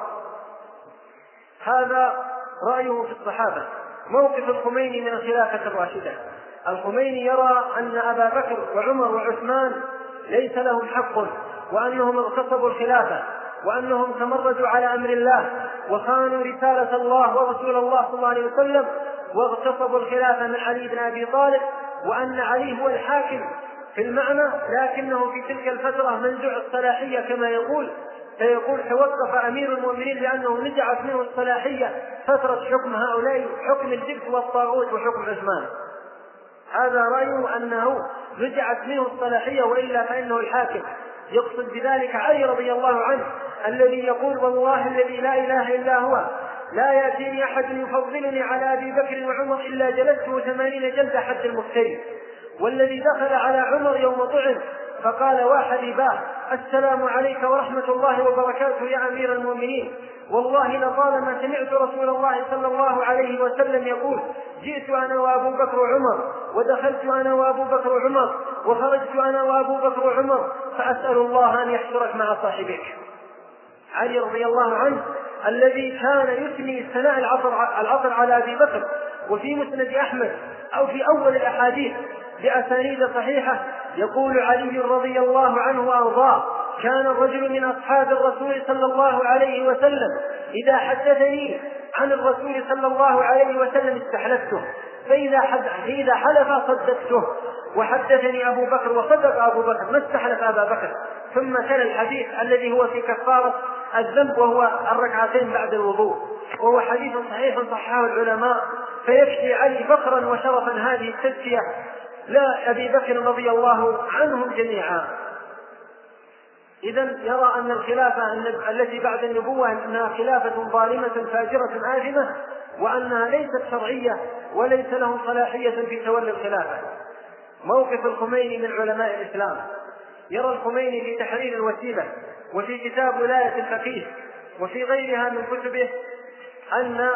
C: هذا رأيه في الصحابة. موقف الخميني من الخلافة الراشدة. الخميني يرى أن أبا بكر وعمر وعثمان ليس لهم حق وأنهم اغتصبوا الخلافة وأنهم تمردوا على أمر الله وخانوا رسالة الله ورسول الله صلى الله عليه وسلم واغتصبوا الخلافة من علي بن أبي طالب، وأن علي هو الحاكم في المعنى لكنه في تلك الفترة منزوع الصلاحية كما يقول، فيقول توقف أمير المؤمنين لأنه نزعت منه الصلاحية فترة حكم هؤلاء حكم الجبت والطاغوت وحكم عثمان. هذا رأيه أنه نزعت منه الصلاحية وإلا فإنه الحاكم. يقصد بذلك علي رضي الله عنه الذي يقول والله الذي لا إله إلا هو لا يأتيني أحد يفضلني على أبي بكر وعمر إلا جلدته ثمانين جلدة حد المفتري، والذي دخل على عمر يوم طعن فقال وحبيباه السلام عليك ورحمة الله وبركاته يا أمير المؤمنين، والله لطالما سمعت رسول الله صلى الله عليه وسلم يقول جئت أنا وأبو بكر وعمر ودخلت أنا وأبو بكر وعمر وخرجت أنا وأبو بكر وعمر فأسأل الله أن يحشرك مع صاحبك. علي رضي الله عنه الذي كان يثني ثناء العطر, العطر على أبي بكر. وفي مسند أحمد أو في أول الأحاديث بأسانيد صحيحة يقول علي رضي الله عنه وأرضاه كان الرجل من أصحاب الرسول صلى الله عليه وسلم إذا حدثني عن الرسول صلى الله عليه وسلم استحلفته، فإذا إذا حلف صدقته، وحدثني أبو بكر وصدق أبو بكر ما استحلف أبا بكر. ثم تلا الحديث الذي هو في كفارة الذنب وهو الركعتين بعد الوضوء، وهو حديث صحيح صححه العلماء، فيكفي علي فخرا وشرفا هذه التزكية لا أبي بكر رضي الله عنهم جميعا. إذن يرى أن الخلافة التي بعد النبوة أنها خلافة ظالمة فاجرة آثمة وأنها ليست شرعية وليس لهم صلاحية في تولي الخلافة. موقف الخميني من علماء الإسلام. يرى الخميني في تحرير الوسيلة وفي كتاب ولاية الفقيه وفي غيرها من كتبه أن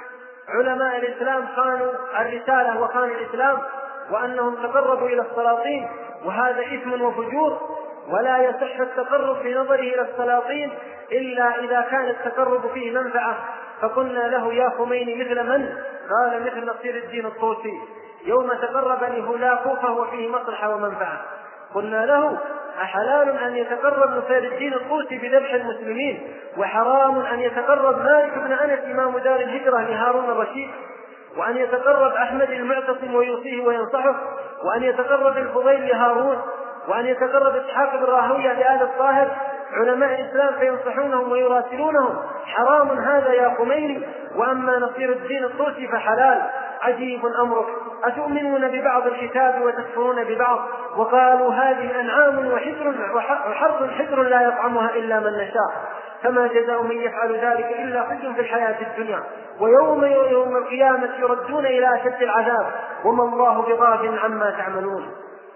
C: علماء الإسلام خانوا الرسالة وخانوا الإسلام، وأنهم تقربوا إلى السلاطين، وهذا إثم وفجور، ولا يصح التقرب في نظره إلى السلاطين إلا إذا كان التقرب فيه منفعة. فقلنا له يا خميني مثل من؟ قال مثل نصير الدين الطوسي يوم تقرب لهولاكو فهو فيه مصلحة ومنفعة. قلنا له أحلال أن يتقرب نصير الدين الطوسي بذبح المسلمين، وحرام أن يتقرب مالك بن أنس إمام دار الهجرة لهارون الرشيد، وأن يتقرب أحمد المعتصم ويوصيه وينصحه، وأن يتقرب الفضيل لهارون، وأن يتقرب إسحاق بن راهويه لآل الطاهر علماء الإسلام فينصحونهم ويراسلونهم. حرام هذا يا خميني. وأما نصير الدين الطوسي فحلال. عجيب أمرك، أتؤمنون ببعض الكتاب وتكفرون ببعض؟ وقالوا هذه أنعام وحجر وحرث حجر لا يطعمها إلا من نشاء، فما جزاء من يفعل ذلك إلا خزي في الحياة الدنيا ويوم يوم القيامة يردون إلى أشد العذاب وما الله بغافل عما تعملون.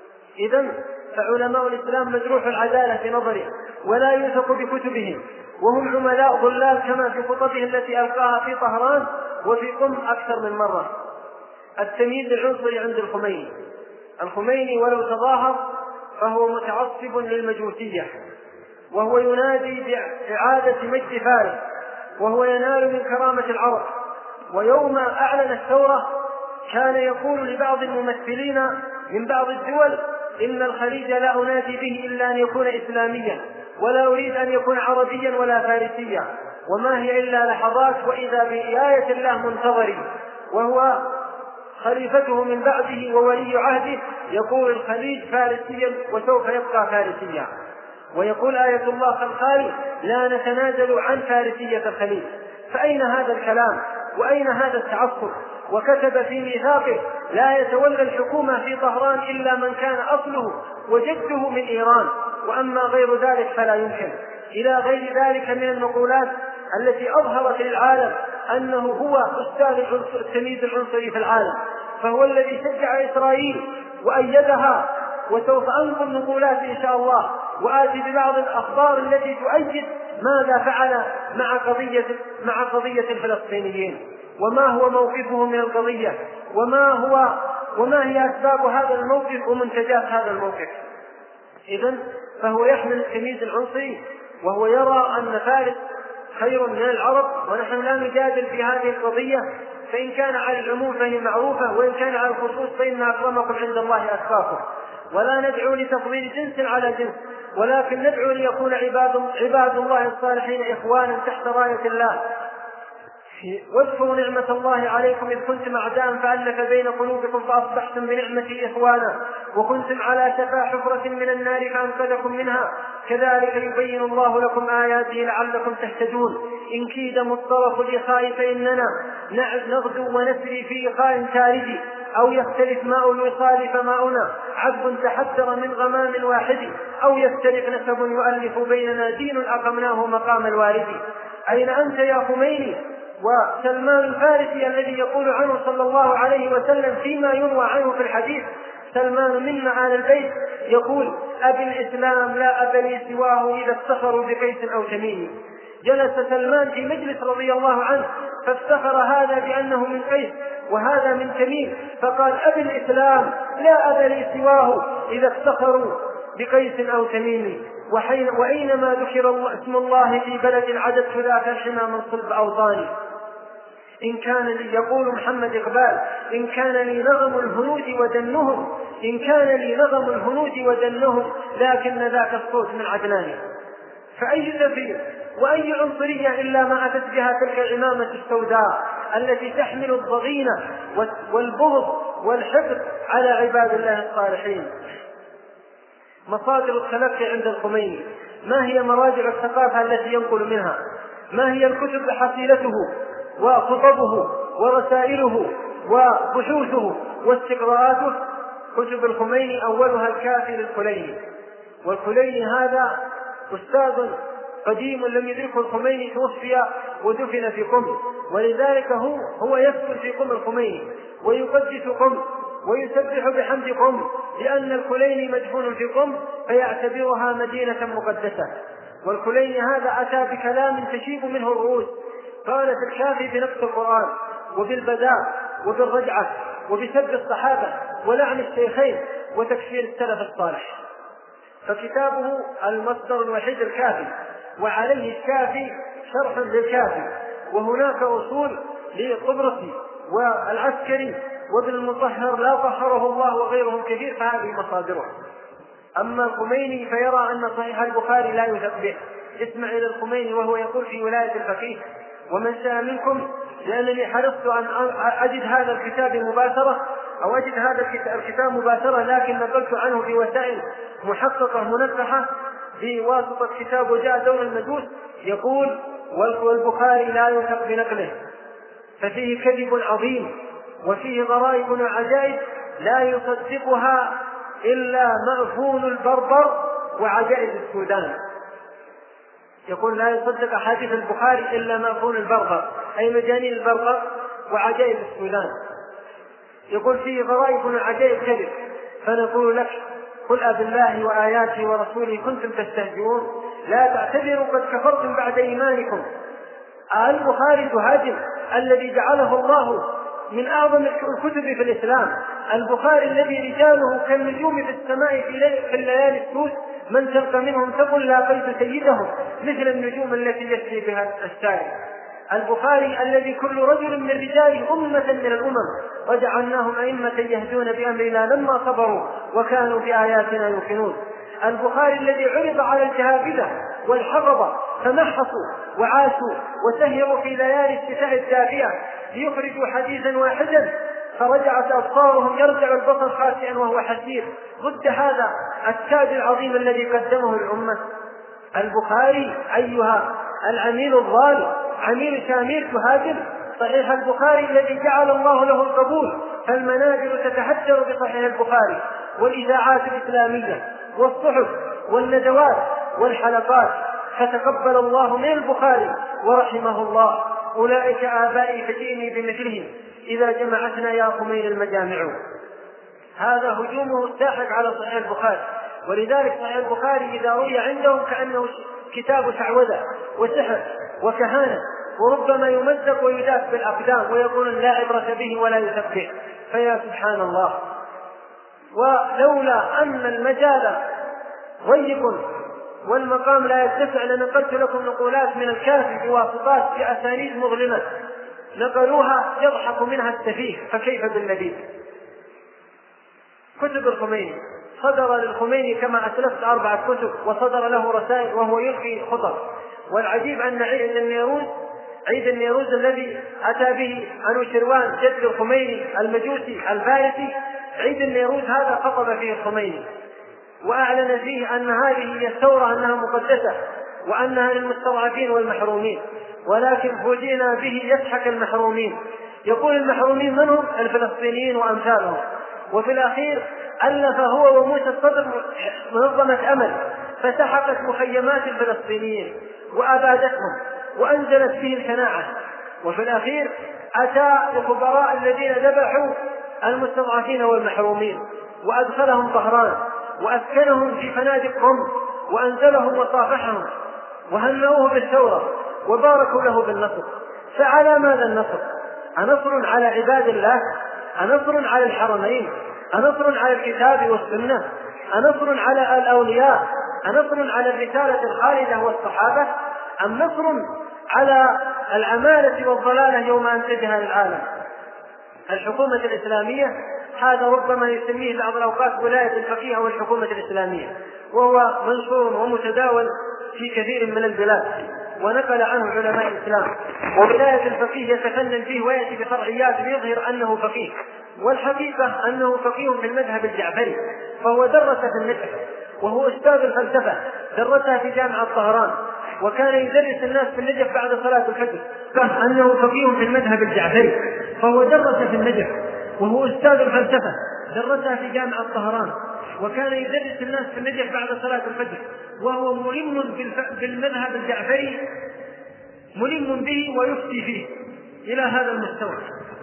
C: إذن فعلماء الإسلام مجروح العدالة في نظره ولا يوثق بكتبهم، وهم عملاء ضلال كما في خطبه التي ألقاها في طهران وفي قم أكثر من مرة. التمييز العنصري عند الخميني. الخميني ولو تظاهر فهو متعصب للمجوسية، وهو ينادي بإعادة مجد فارس، وهو ينال من كرامة العرب. ويوم أعلن الثورة كان يقول لبعض الممثلين من بعض الدول إن الخليج لا أنادي به إلا أن يكون إسلاميا، ولا أريد أن يكون عربيا ولا فارسيا، وما هي إلا لحظات وإذا بآية الله منتظري. وهو خليفته من بعده وولي عهده يقول الخليج فارسيا وسوف يبقى فارسيا، ويقول آية الله الخالي لا نتنازل عن فارسية الخليج. فأين هذا الكلام وأين هذا التعصب؟ وكتب في ميثاقه لا يتولى الحكومة في طهران إلا من كان أصله وجده من إيران، وأما غير ذلك فلا يمكن. إلى غير ذلك من النقولات التي أظهرت للعالم أنه هو أستاذ التمييز العنصري في العالم، فهو الذي شجع إسرائيل وأيدها. وسوف أنقل نقولات إن شاء الله وآتي ببعض الأخبار التي تؤيد ماذا فعل مع قضية مع قضية الفلسطينيين، وما هو موقفه من القضية، وما هو وما هي أسباب هذا الموقف ومنتجات هذا الموقف. إذن فهو يحمل التمييز العنصري، وهو يرى أن فارس خير من العرب، ونحن لا نجادل في هذه القضية، فإن كان على العموم فهي معروفة، وإن كان على الخصوص فإن أكرمكم عند الله أتقاكم. ولا ندعو لتفضيل جنس على جنس، ولكن ندعو ليكون عباد, عباد الله الصالحين إخوانا تحت راية الله. واذكروا نعمة الله عليكم إذ كنتم أعداء فألف بين قلوبكم فأصبحتم بنعمته إخوانا وكنتم على شفا حفرة من النار فأنقذكم منها كذلك يبين الله لكم آياته لعلكم تهتدون. إن كيد مضطرف الإخاء فإننا نغدو ونسري في إخاء تارد أو يختلف ماء الوصال فماؤنا عذب تحذر من غمام واحد أو يختلف نسب يؤلف بيننا دين أقمناه مقام الوارد. أين أنت يا خميني وسلمان الفارسي الذي يقول عنه صلى الله عليه وسلم فيما يروى عنه في الحديث سلمان منا آل البيت يقول أبي الإسلام لا أب لي سواه إذا افتخروا بقيس أو تميم. جلس سلمان في مجلس رضي الله عنه فافتخر هذا بأنه من قيس وهذا من تميم، فقال أبي الإسلام لا أب لي سواه إذا افتخروا بقيس أو تميم. وأينما ذكر اسم الله في بلد عددت ذاك الحمى من صلب أوطاني. إن كان لي يقول محمد إقبال إن كان لي نغم الهنود ودنهم إن كان لي نغم الهنود ودنهم لكن ذاك الصوت من عدنان. فأي تفريق وأي عنصرية إلا ما أتت بها تلك العمامة السوداء التي تحمل الضغينة والبغض والحقد على عباد الله الصالحين. مصادر التلقي عند الخميني. ما هي مراجع الثقافة التي ينقل منها؟ ما هي الكتب حصيلته وخطبه ورسائله وبحوثه واستقراءاته؟ كتب الخميني أولها الكافي للكليني، والكليني هذا أستاذ قديم لم يدركه الخميني، توفي ودفن في قم، ولذلك هو, هو يسكن في قم الخميني ويقدس قم ويسبح بحمد قم، لأن الكليني مدفون في قم فيعتبرها مدينة مقدسة. والكليني هذا أتى بكلام تشيب منه الرؤوس، قال في الكافي بنقص القرآن وبالبداء وبالرجعة وبسب الصحابة ولعن الشيخين وتكفير السلف الصالح. فكتابه المصدر الوحيد الكافي، وعليه الكافي شرح للكافي، وهناك أصول للطبرسي والعسكري وابن المطهر لا طهره الله وغيرهم كثير، فهذه مصادره. أما الخميني فيرى أن صحيح البخاري لا يثق به. اسمع إلى الخميني وهو يقول في ولاية الفقيه: ومن شاء منكم، لأنني حرصت أن أجد هذا الكتاب مباشرة أو أجد هذا الكتاب مباشرة، لكن نقلت عنه في وسائل محققة منفحة بواسطة كتاب وجاء دور المجوس، يقول: والبخاري لا يثق بنقله، ففيه كذب عظيم وفيه غرائب وعجائب لا يصدقها إلا مأفون البربر وعجائب السودان. يقول: لا يصدق أحاديث البخاري إلا مأفون البربر، أي مجانين البربر وعجائب السودان. يقول: فيه غرائب وعجائب كذب. فنقول لك: قل أبالله وآياته ورسوله كنتم تستهزئون، لا تعتذروا قد كفرتم بعد إيمانكم. البخاري تهاجم الذي جعله الله من أعظم الكتب في الإسلام، البخاري الذي رجاله كالنجوم في السماء في الليالي السود، من تلقى منهم تقول لاقيت سيدهم، مثل النجوم التي يسري بها الساري. البخاري الذي كل رجل من رجاله أمة من الأمم، وجعلناهم أئمة يهدون بأمرنا لما صبروا وكانوا بآياتنا يوقنون. البخاري الذي عرض على الجهابذة والحربة فمحصوا وعاشوا وسهروا في ليالي الشتاء الدافئة ليخرجوا حديثا واحدا، فرجعت أبصارهم يرجع البصر خاسئا وهو حسير ضد هذا التاج العظيم الذي قدمه الأمة. البخاري أيها العميل الضال، عميل شامير تهاجم صحيح البخاري الذي جعل الله له القبول، فالمنابر تتحجر بصحيح البخاري، والإذاعات الإسلامية والصحف والندوات والحلقات، فتقبل الله من البخاري ورحمه الله. أولئك آبائي فجئني بمثلهم إذا جمعتنا يا خمين المجامع. هذا هجومه الساحق على صحيح البخاري، ولذلك صحيح البخاري إذا روي عندهم كأنه كتاب شعوذة وسحر وكهانة، وربما يمزق ويداس بالأقدام ويقول لا عبرة به ولا يثبت. فيا سبحان الله، ولولا أن المجال ضيق والمقام لا يتسع لنقلت لكم نقولات من الكافي بواسطات بأسانيد مظلمة نقلوها يضحك منها السفيه، فكيف باللذيذ؟ كتب الخميني صدر للخميني كما أسلفت أربعة كتب، وصدر له رسائل وهو يلقي خطب. والعجيب أن عيد النيروز عيد النيروز الذي أتى به أنوشروان جد الخميني المجوسي الفارسي، عيد النيروز هذا خطب فيه الخميني وأعلن فيه أن هذه هي الثورة، أنها مقدسة وأنها للمستضعفين والمحرومين، ولكن فوجئنا به يضحك المحرومين. يقول المحرومين من هم؟ الفلسطينيين وأمثالهم. وفي الأخير ألف هو وموسى الصدر منظمة أمل فسحقت مخيمات الفلسطينيين وأبادتهم وأنزلت فيه الشناعة. وفي الأخير أتى الخبراء الذين ذبحوا المستضعفين والمحرومين وأدخلهم طهران وأسكنهم في فنادق قم وأنزلهم وصافحهم وهنؤوه بالثورة وباركوا له بالنصر. فعلى ماذا النصر؟ أنصر على عباد الله؟ أنصر على الحرمين؟ أنصر على الكتاب والسنة؟ أنصر على الأولياء؟ أنصر على الرسالة الخالدة والصحابة؟ أم نصر على العمالة والضلالة يوم أن تجهل العالم؟ الحكومة الإسلامية هذا ربما يسميه بعض الأوقات ولاية الفقيه أو الحكومة الإسلامية، وهو منشور ومتداول في كثير من البلاد ونقل عنه علماء الإسلام. وولاية الفقيه يتفنن فيه ويأتي بفرعيات ليظهر أنه فقيه، والحقيقة أنه فقيه في المذهب الجعفري، فهو درس في النجف وهو أستاذ الفلسفة، درسها في جامعة طهران وكان يدرس الناس في النجف بعد صلاة الفجر. أنه فقيه في المذهب الجعفري فهو درس في النجف وهو أستاذ الفلسفة، درسها في جامعة طهران وكان يدرس الناس في النجف بعد صلاة الفجر، وهو ملم بالمذهب الجعفري، ملم به ويفتي فيه إلى هذا المستوى.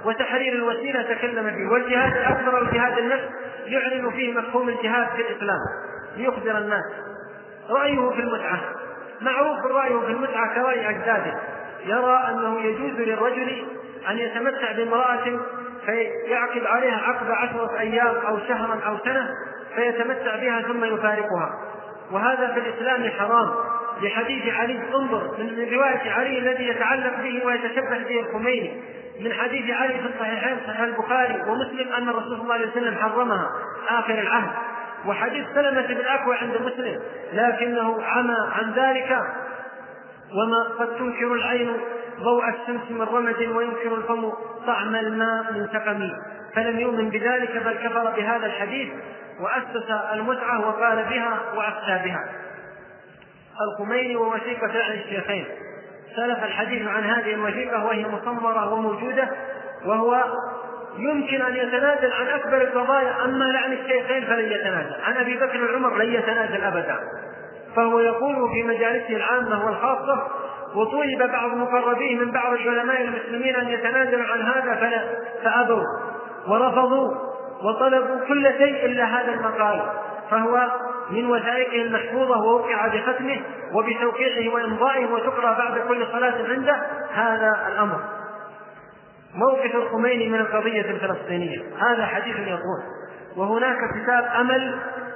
C: وتحرير الوسيلة تكلم فيه. والجهاد الأكبر أو جهاد النفس يعلن فيه مفهوم الجهاد في الإسلام ليخبر الناس. رأيه في المتعة معروف، رأيه في المتعة كرأي أجداده، يرى أنه يجوز للرجل أن يتمتع بامرأة فيعقد عليها عقد عشرة أيام أو شهرا أو سنة فيتمتع بها ثم يفارقها، وهذا في الإسلام حرام لحديث علي. انظر من رواية علي الذي يتعلق به ويتشبه به الخميني، من حديث علي في الصحيحين صحيح البخاري ومسلم أن الرسول صلى الله عليه وسلم حرمها آخر العهد، وحديث سلمة بن الأكوع عند مسلم لكنه عمى عن ذلك. وما قد تنكر العين ضوء الشمس من رمد وينكر الفم طعم الماء من سقم، فلم يؤمن بذلك بل كفر بهذا الحديث وأسس المتعة وقال بها وأفتى بها. الخميني ووثيقة عن الشيخين سلف الحديث عن هذه الوثيقة وهي مصمرة وموجودة، وهو يمكن أن يتنازل عن أكبر القضايا، أما لعن الشيخين فلن يتنازل، عن أبي بكر وعمر لن يتنازل أبدا. فهو يقول في مجالسه العامة والخاصة: وطلب بعض مقربيه من بعض العلماء المسلمين أن يتنازلوا عن هذا فلا فأبوا ورفضوا وطلبوا كل شيء إلا هذا المقال، فهو من وثائقه المحفوظة ووقع بختمه وبتوقيعه وإمضائه وتقرأ بعد كل صلاة عنده هذا الأمر. موقف الخميني من القضية الفلسطينية هذا حديث يطول، وهناك كتاب أمل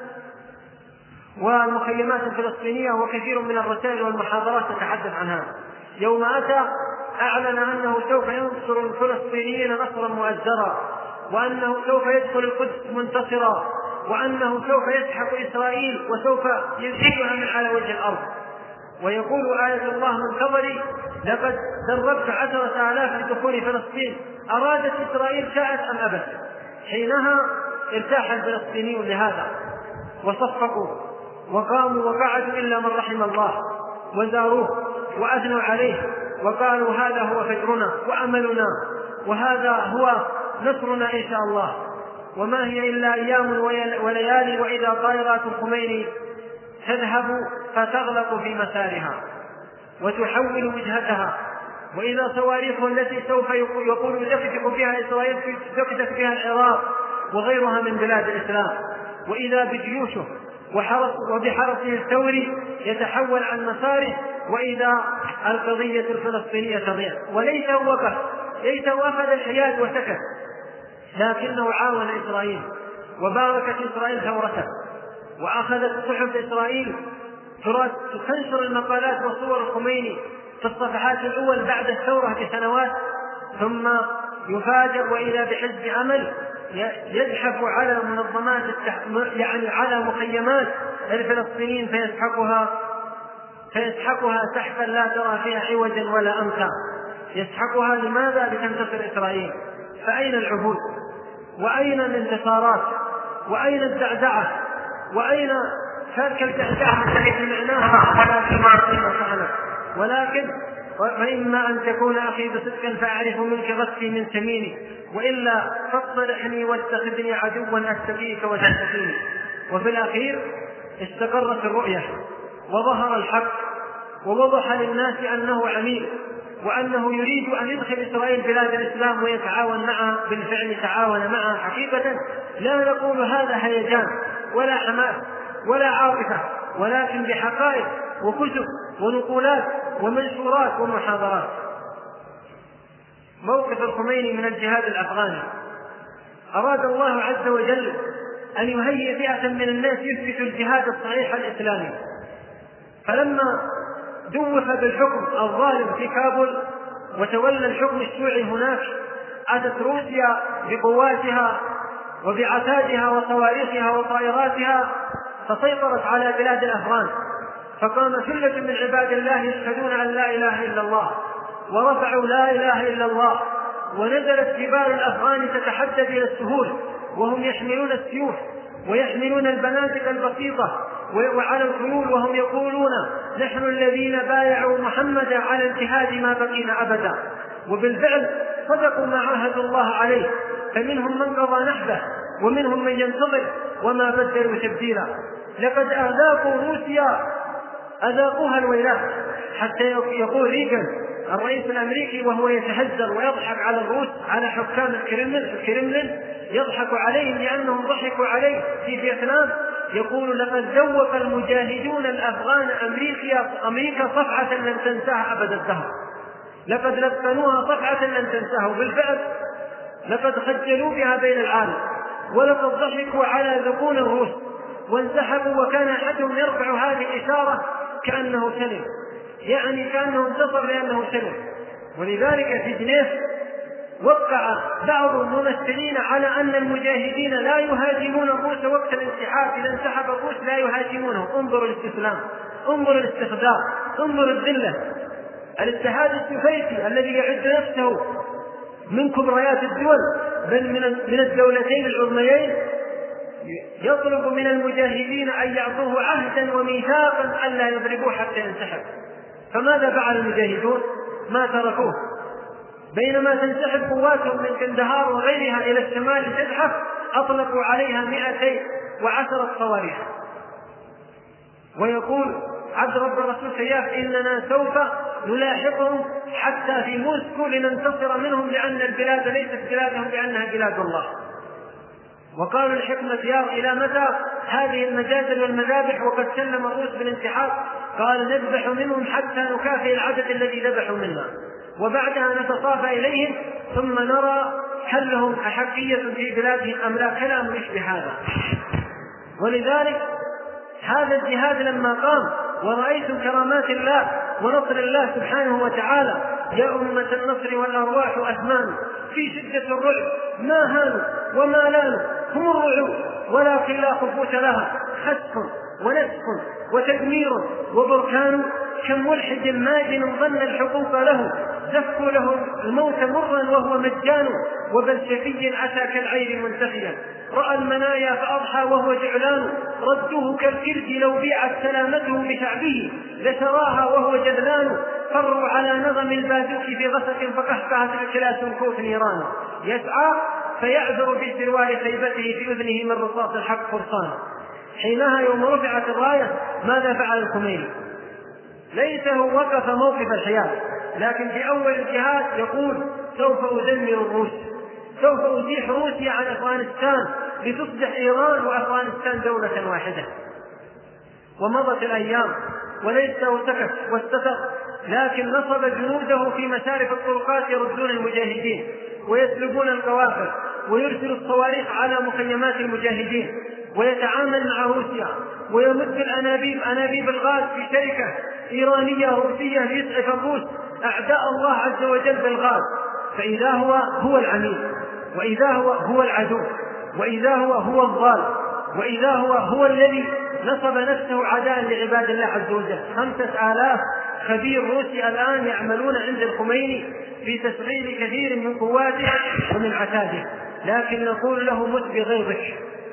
C: والمخيمات الفلسطينية وكثير من الرسائل والمحاضرات تتحدث عن هذا. يوم أتى أعلن أنه سوف ينصر الفلسطينيين نصرا مؤزرا، وأنه سوف يدخل القدس منتصرا، وأنه سوف يسحق إسرائيل وسوف يزيلها من على وجه الأرض. ويقول آية الله من قبل: لقد دربت عشرة آلاف لدخول فلسطين، أرادت إسرائيل شاءت أم أبت. حينها ارتاح الفلسطينيون لهذا وصفقوا وقاموا وقعدوا إلا من رحم الله، وزاروه وأثنوا عليه وقالوا: هذا هو فجرنا وأملنا، وهذا هو نصرنا إن شاء الله، وما هي إلا أيام وليالي، وإذا طائرات الخميني تذهب فتغلق في مسارها وتحول وجهتها، وإذا صواريخه التي سوف يقول يدفدك بها إسرائيل تدفدك بها العراق وغيرها من بلاد الإسلام، وإذا بجيوشه وحرس وبحرسه الثوري يتحول عن مساره، وإذا القضية الفلسطينية تضيع. وليس وقف ليس وأخذ الحياد وسكت، لكنه عاون إسرائيل وباركت إسرائيل ثورته، وأخذت صحف إسرائيل تنشر المقالات وصور الخميني في الصفحات الأول بعد الثورة بسنوات، ثم يفاجأ وإذا بحزب أمل يزحف على منظمات التح... يعني على مخيمات الفلسطينيين فيسحقها فيسحقها سحقا لا ترى فيها عوجا ولا أمتا. يسحقها لماذا؟ لتنتصر إسرائيل. فأين العهود؟ وأين الانتصارات؟ وأين الدعدعة؟ وأين تلك الدعدعة التي سمعناها؟ ولكن وإما أن تكون أخي بصدق فأعرف منك غثي من سميني، وإلا فاصطلحني واتخذني عدوا أستقيك وتستقيني. وفي الأخير استقرت الرؤية وظهر الحق ووضح للناس أنه عميل، وأنه يريد أن يدخل إسرائيل بلاد الإسلام ويتعاون معها. بالفعل تعاون معها حقيقة، لا نقول هذا هيجان ولا حماس ولا عاطفة، ولكن بحقائق وكتب ونقولات ومنشورات ومحاضرات. موقف الخميني من الجهاد الأفغاني: أراد الله عز وجل أن يهيئ فئة من الناس يثبتوا الجهاد الصحيح الإسلامي، فلما دوخ بالحكم الظالم في كابول وتولى الحكم الشيوعي هناك، أتت روسيا بقواتها وبعتادها وصواريخها وطائراتها فسيطرت على بلاد الأفغان، فقام ثلة من عباد الله يشهدون أن لا إله إلا الله ورفعوا لا إله إلا الله، ونزلت جبال الأفغان تتحدث إلى السهول وهم يحملون السيوف ويحملون البنادق البسيطة وعلى الخيول، وهم يقولون: نحن الذين بايعوا محمدا على الجهاد ما بقينا أبدا. وبالفعل صدقوا ما عاهدوا الله عليه، فمنهم من قضى نحبه ومنهم من ينتظر وما بدلوا تبديلا. لقد أذاقوا روسيا أذاقوها الويلات، حتى يقول ريغان
D: الرئيس الأمريكي وهو يتهزر ويضحك على الروس على حكام الكرملين، يضحك عليهم لأنهم ضحكوا عليه في فيتنام، يقول لقد ذوق المجاهدون الأفغان أمريكا أمريكا صفعة لن تنساها أبد الدهر، لقد لقنوها صفعة لن تنساها. وبالفعل لقد خجلوا بها بين العالم، ولقد ضحكوا على ذقون الروس وانسحبوا، وكان أحدهم يرفع هذه الإشارة كأنه سلم، يعني كأنه انتصر لأنه سلم. ولذلك في جنيف وقع بعض الممثلين على أن المجاهدين لا يهاجمون الروس وقت الانسحاب، إذا انسحب الروس لا يهاجمونه. انظروا الاستسلام، انظروا الاستخدام، انظروا الذلة. الاتحاد السوفيتي الذي يعد نفسه من كبريات الدول بل من الدولتين العظميين يطلب من المجاهدين أن يعطوه عهدا وميثاقا ألا يضربوه حتى ينسحب. فماذا فعل المجاهدون؟ ما تركوه، بينما تنسحب قواتهم من كندهار وغيرها إلى الشمال تزحف أطلقوا عليها مئتين وعشرة صواريخ. ويقول عبد رب الرسول سياف إننا سوف نلاحقهم حتى في موسكو لننتصر منهم، لأن البلاد ليست بلادهم لأنها بلاد الله. وقالوا الحكمة يا إلى متى هذه المجازر والمذابح وقد سلم الروس بالانسحاب؟ قال نذبح منهم حتى نكافئ العدد الذي ذبحوا منا، وبعدها نتصافى إليهم ثم نرى هل لهم أحقية في بلادهم أم لا. كلام يشبه هذا. ولذلك هذا الجهاد لما قام ورأيتم كرامات الله ونصر الله سبحانه وتعالى يا أمة النصر والأرواح أثمان في شدة الرعب ما هانوا وما لانوا، هم الرعوب ولكن لا خفوت لها، خسف ونسف وتدمير وبركان. كم ملحد ماجن ظن الحقوق له، زفوا له الموت مرا وهو مجان، وبلشفي أتى كالعير منتخيا، رأى المنايا فأضحى وهو جعلان، ردوه كالكرد لو بيعت سلامته بشعبه لتراها وهو جذلان، فروا على نظم البازوك في غسق فقهقهت الكلاس الكوف نيران، يسعى فيعذر بسروال خيبته في أذنه من رصاص الحق فرصان. حينها يوم رفعت الراية ماذا فعل الخميني؟ ليته وقف موقف الحياة، لكن في أول الجهاد يقول سوف أدمر الروس، سوف أزيح روسيا عن أفغانستان لتصبح إيران وأفغانستان دولة واحدة. ومضت الأيام وليس وسكت واستفق، لكن نصب جنوده في مشارف الطرقات يردون المجاهدين ويسلبون القوافل ويرسل الصواريخ على مخيمات المجاهدين، ويتعامل مع روسيا ويمد الأنابيب أنابيب الغاز في شركة إيرانية روسية ليسعف الروس أعداء الله عز وجل بالغاز. فإذا هو هو العميل، وإذا هو هو العدو، وإذا هو هو الضال، وإذا هو هو الذي نصب نفسه عداء لعباد الله عز وجل. خمسة آلاف خبير روسي الآن يعملون عند الخميني في تسعير كثير من قواته ومن عتاده، لكن نقول له مت بغيظك.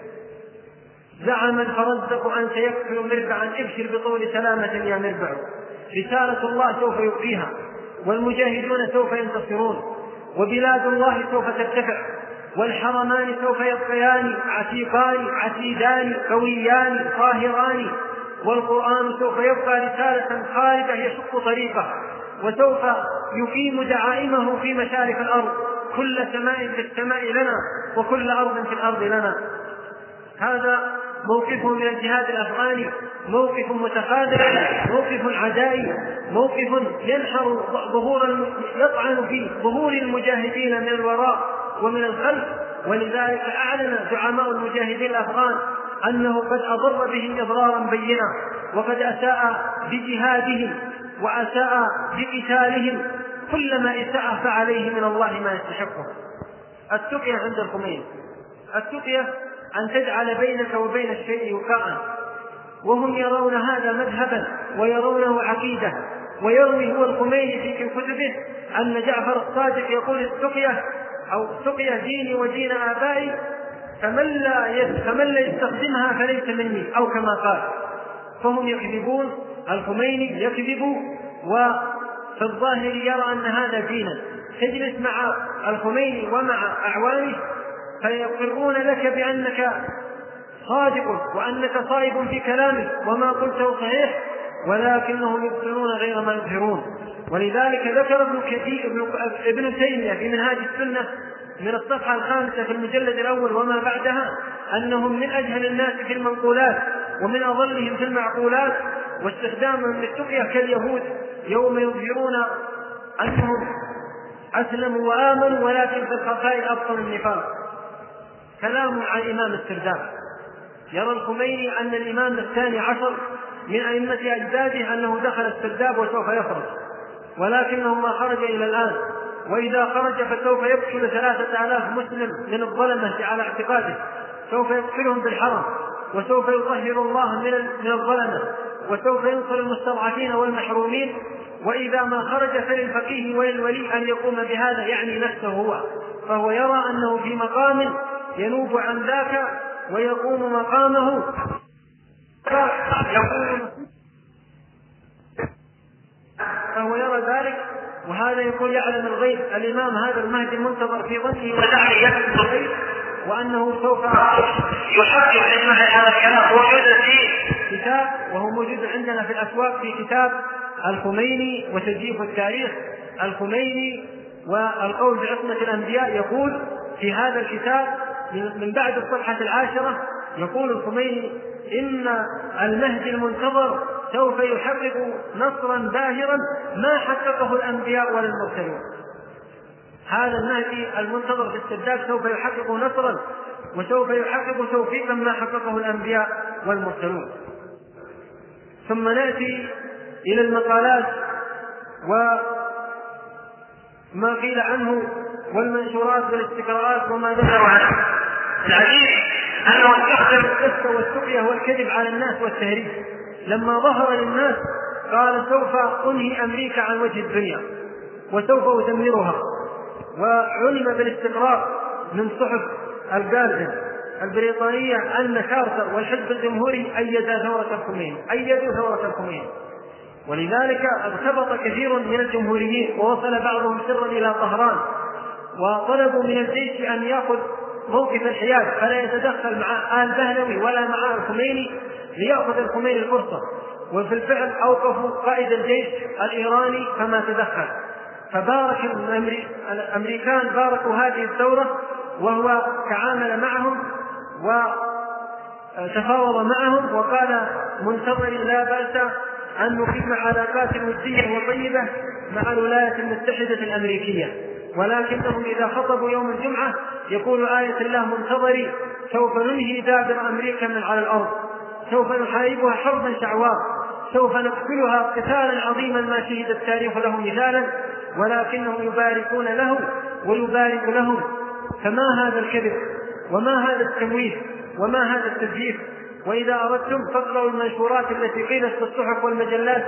D: زعم الفرزدق أن سيكفل مربعا، ابشر بطول سلامة يا مربع، رسالة الله سوف يبقيها، والمجاهدون سوف ينتصرون، وبلاد الله سوف ترتفع، والحرمان سوف يبقيان عتيقان عتيدان قويان قاهران، والقرآن سوف يبقى رسالة خالدة يشق طريقه، وسوف يقيم دعائمه في مشارف الأرض، كل سماء في السماء لنا وكل أرض في الأرض لنا. هذا موقف من الجهاد الأفغاني، موقف متخاذل، موقف عدائي، موقف ينحر ظهور يطعن في ظهور المجاهدين من الوراء ومن الخلف. ولذلك أعلن زعماء المجاهدين الأفغان أنه قد أضر بهم إضرارا بينا، وقد أساء بجهادهم وأساء بقتالهم، كلما إساء فعليه من الله ما يستحقه. التقية عند الخميني، التقية أن تجعل بينك وبين الشيء وقاء، وهم يرون هذا مذهبا ويرونه عقيدة. ويروي هو الخميني في كتبه أن جعفر الصادق يقول التقية أو التقية ديني ودين آبائي، فمن لا فمن لا يستخدمها فليس مني، أو كما قال. فهم يكذبون، الخميني يكذب وفي الظاهر يرى أن هذا دينا. تجلس مع الخميني ومع أعوانه فيقرون لك بأنك صادق وأنك صائب في كلامك وما قلته صحيح، ولكنهم يبطلون غير ما يظهرون. ولذلك ذكر ابن كثير ابن تيمية في منهاج السنة من الصفحة الخامسة في المجلد الأول وما بعدها أنهم من أجهل الناس في المنقولات ومن أضلهم في المعقولات، واستخدامهم للتقية كاليهود يوم يظهرون أنهم أسلموا وآمنوا ولكن في الخفاء أبطلوا النفاق. كلام عن إمام السرداب. يرى الخميني أن الإمام الثاني عشر من أئمة أجداده أنه دخل السرداب وسوف يخرج، ولكنه ما خرج إلى الآن، وإذا خرج فسوف يقتل ثلاثة آلاف مسلم من الظلمة على اعتقاده، سوف يقتلهم بالحرم، وسوف يطهر الله من الظلمة، وسوف ينصر المستضعفين والمحرومين. وإذا ما خرج فللفقيه وللولي أن يقوم بهذا، يعني نفسه هو، فهو يرى أنه في مقام ينوب عن ذاك ويقوم مقامه فهو يرى ذلك، وهذا يقول يعلم الغيب. الإمام هذا المهدي المنتظر في ظنه ودعي يعلم الغيب، وأنه سوف يحقق علمه هذا الكلام. موجود في كتاب، وهو موجود عندنا في الأسواق، في كتاب الخميني وتزييف التاريخ. الخميني والقول بعصمة الأنبياء يقول في هذا الكتاب من بعد الصفحة العاشرة، يقول الخميني إن المهدي المنتظر سوف يحقق نصرا باهرا ما حققه الأنبياء ولا المرسلون. هذا المهدي المنتظر في السرداب سوف يحقق نصرا وسوف يحقق توفيقا ما حققه الأنبياء والمرسلون. ثم نأتي إلى المقالات وما قيل عنه والمنشورات والاستقراءات وما ذكروا عنه. العجيب أنه استخدم القسط والسقيا والكذب على الناس والتهريج. لما ظهر للناس قال سوف أنهي أمريكا عن وجه الدنيا وسوف أدمرها، وعلم بالاستقراء من صحف الجاردن البريطانية أن كارتر والحزب الجمهوري أيدا ثورة الخميني أيدوا ثورة الخميني. ولذلك ارتبط كثير من الجمهوريين ووصل بعضهم سرا إلى طهران، وطلبوا من الجيش أن يأخذ موقف الحياد فلا يتدخل مع آل بهلوي ولا مع الخميني ليأخذ الخميني الفرصة. وفي الفعل أوقفوا قائد الجيش الإيراني فما تدخل، فبارك الأمريكان باركوا هذه الثورة، وهو تعامل معهم وتفاوض معهم وقال منتظر لا بأس أن نقيم علاقات ودية وطيبة مع الولايات المتحدة الأمريكية، ولكنهم إذا خطبوا يوم الجمعة يقول آية الله منتظري سوف ننهي دابر أمريكا من على الأرض، سوف نحاربها حربا شعواء، سوف نقتلها قتالا عظيما ما شهد التاريخ له مثالا، ولكنهم يباركون له ويبارك لهم. فما هذا الكذب وما هذا التمويه وما هذا التزييف؟ وإذا أردتم فاقرأوا المنشورات التي قيلت في الصحف والمجلات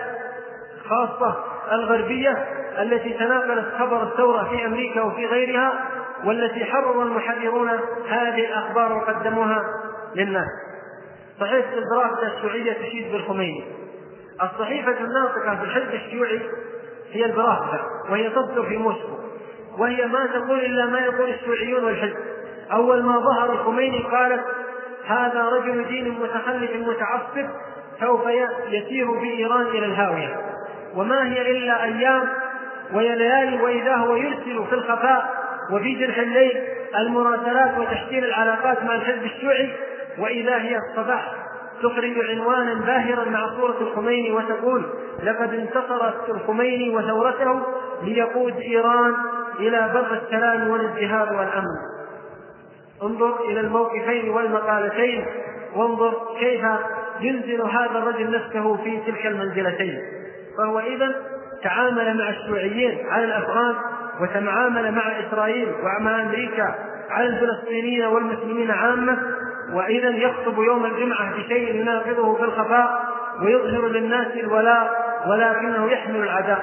D: خاصة الغربية التي تناقلت خبر الثورة في أمريكا وفي غيرها، والتي حرر المحررون هذه الأخبار وقدموها للناس. صحيفة البرافدة الشيوعية تشيد بالخميني. الصحيفة الناطقة بالحزب الشيوعي هي البرافدة، وهي تصدر في موسكو، وهي ما تقول إلا ما يقول الشيوعيون والحزب. أول ما ظهر الخميني قالت هذا رجل دين متخلف متعصب سوف يسير بإيران إلى الهاوية، وما هي إلا أيام وليالي وإذا هو يرسل في الخفاء وفي جرح الليل المراسلات وتحسين العلاقات مع الحزب الشيوعي، وإذا هي الصباح تخرج عنوانا باهرا مع صورة الخميني وتقول لقد انتصرت الخميني وثورته ليقود إيران إلى بر السلام والازدهار والأمن. انظر إلى الموقفين والمقالتين، وانظر كيف ينزل هذا الرجل نفسه في تلك المنزلتين. فهو إذن تعامل مع الشيوعيين على الأفغان، وتعامل مع إسرائيل ومع أمريكا على الفلسطينيين والمسلمين عامة، وإذن يخطب يوم الجمعة بشيء يناقضه في الخفاء ويظهر للناس الولاء ولكنه يحمل العداء.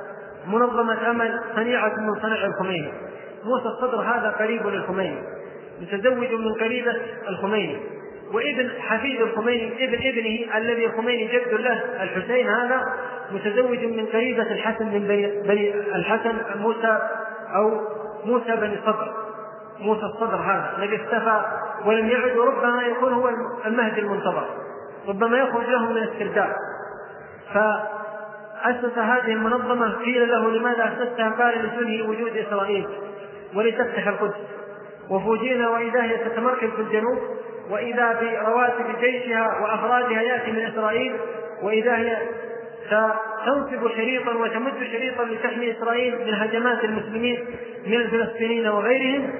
D: منظمة أمل صنيعة من صنع الخميني. موسى الصدر هذا قريب للخميني، متزوج من قريبة الخميني، وابن حفيد الخميني ابن ابنه الذي الخميني جد له الحسين هذا متزوج من قريبة الحسن من بني الحسن موسى أو موسى بن الصدر. موسى الصدر هذا الذي اختفى ولم يعد، وربما يكون هو المهدي المنتظر، ربما يخرج له من السرداب. فأسس هذه المنظمة. قيل له لماذا أسستها؟ قال لتنهي وجود إسرائيل ولتفتح القدس. وفوجئنا وإذا هي تتمركز في الجنوب، وإذا برواتب جيشها وأفرادها يأتي من إسرائيل، وإذا هي تنصب شريطا وتمد شريطا لتحمي إسرائيل من هجمات المسلمين من الفلسطينيين وغيرهم.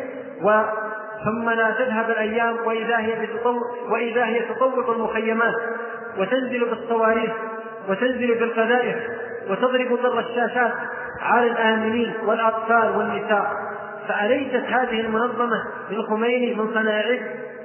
D: ثم لا تذهب الأيام وإذا هي بتطوق وإذا هي تطوق المخيمات وتنزل بالصواريخ وتنزل بالقذائف وتضرب ضر الشاشات على الآمنين والأطفال والنساء. فأليست هذه المنظمة للخميني من صناعه؟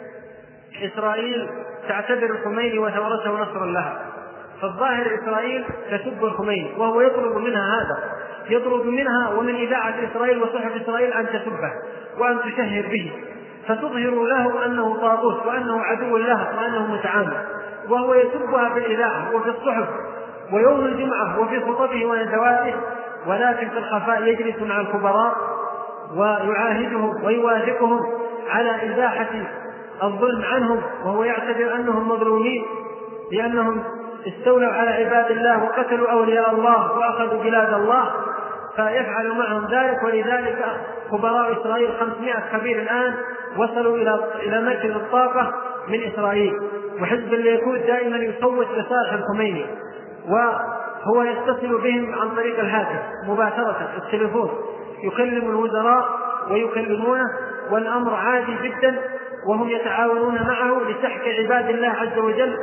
D: إسرائيل تعتبر الخميني وثورته نصرا لها. فالظاهر إسرائيل تسب الخميني وهو يطلب منها هذا، يطلب منها ومن إذاعة إسرائيل وصحف إسرائيل أن تسبه وأن تشهر به، فتظهر له أنه طاغوت وأنه عدو له وأنه متعامل، وهو يسبها في الإذاعة وفي الصحف ويوم الجمعة وفي خطبه وندواته، ولكن في الخفاء يجلس مع الكبراء ويعاهدهم ويواثقهم على إزاحة الظلم عنهم، وهو يعتبر أنهم مظلومين لأنهم استولوا على عباد الله وقتلوا أولياء الله وأخذوا بلاد الله، فيفعل معهم ذلك. ولذلك خبراء إسرائيل خمسمائة خبير الآن وصلوا إلى إلى مركز الطاقة من إسرائيل. وحزب اليهود دائما يصوت لصالح الخميني، وهو يتصل بهم عن طريق الهاتف مباشرة، التليفون، يكلم الوزراء ويكلمونه، والأمر عادي جدا، وهم يتعاونون معه لسحق عباد الله عز وجل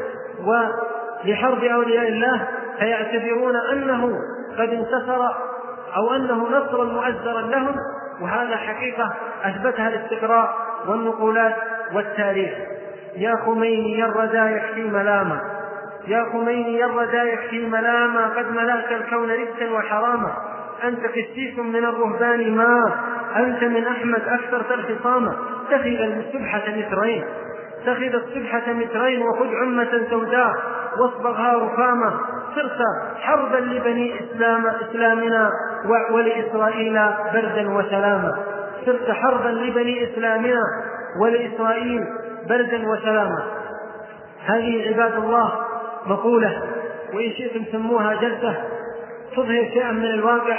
D: ولحرب أولياء الله، فيعتبرون أنه قد انتصر أو أنه نصر مؤزرا لهم، وهذا حقيقة أثبتها الاستقراء والنقولات والتاريخ. يا خميني يا الردايح في ملامة، يا خميني يا الردايح في ملامة، قد ملأت الكون رجسا وحراما، أنت قسيس من الرهبان ما أنت من أحمد أكثر الخصامة، اتخذ السبحة مترين اتخذ السبحة مترين وخذ عمة سوداء واصبغها رخامة، صرت حربا لبني إسلام إسلامنا ولإسرائيل بردا وسلاما، صرت حربا لبني إسلامنا ولإسرائيل بردا وسلاما. هذه عباد الله مقولة، وإن شئتم سموها جلسة، تظهر شيئا من الواقع.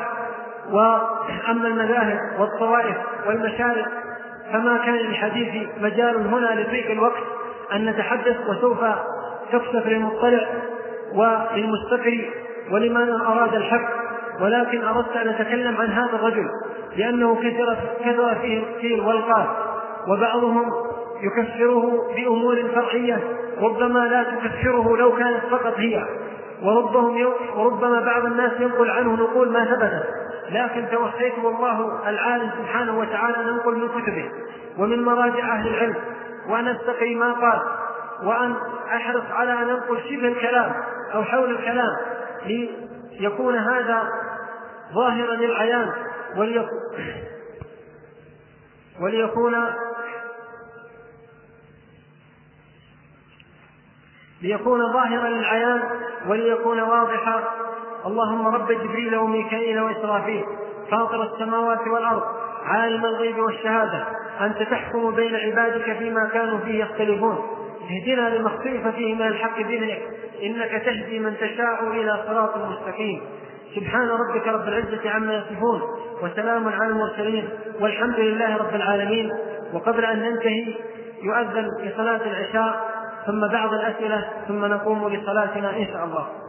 D: وأما المذاهب والطوائف والمشارق فما كان للحديث مجال هنا لضيق الوقت أن نتحدث، وسوف تكشف للمطلع وللمستقري ولمن أراد الحق، ولكن أردت أن أتكلم عن هذا الرجل لأنه كثر, كثر فيه القيل والقال، وبعضهم يكفره بأمور فرعية ربما لا تكفره لو كانت فقط هي، وربما بعض الناس ينقل عنه نقول ما ثبت، لكن توفيت والله العالم سبحانه وتعالى أن ننقل من كتبه ومن مراجع أهل العلم، وأن أستقي ما قال، وأن أحرص على أن أنقل شبه الكلام أو حول الكلام ليكون هذا ظاهرا للعيان، وليكون, وليكون ليكون ظاهرا للعيان وليكون واضحا. اللهم رب جبريل وميكائيل وإسرافيل فاطر السماوات والأرض عالم الغيب والشهادة، أنت تحكم بين عبادك فيما كانوا فيه يختلفون، اهدنا لما اختلف فيه من الحق بإذنك، إنك تهدي من تشاء إلى صراط مستقيم. سبحان ربك رب العزة عما يصفون وسلام على المرسلين والحمد لله رب العالمين. وقبل أن ننتهي يؤذن لصلاة العشاء ثم بعض الأسئلة ثم نقوم لصلاتنا إن شاء الله.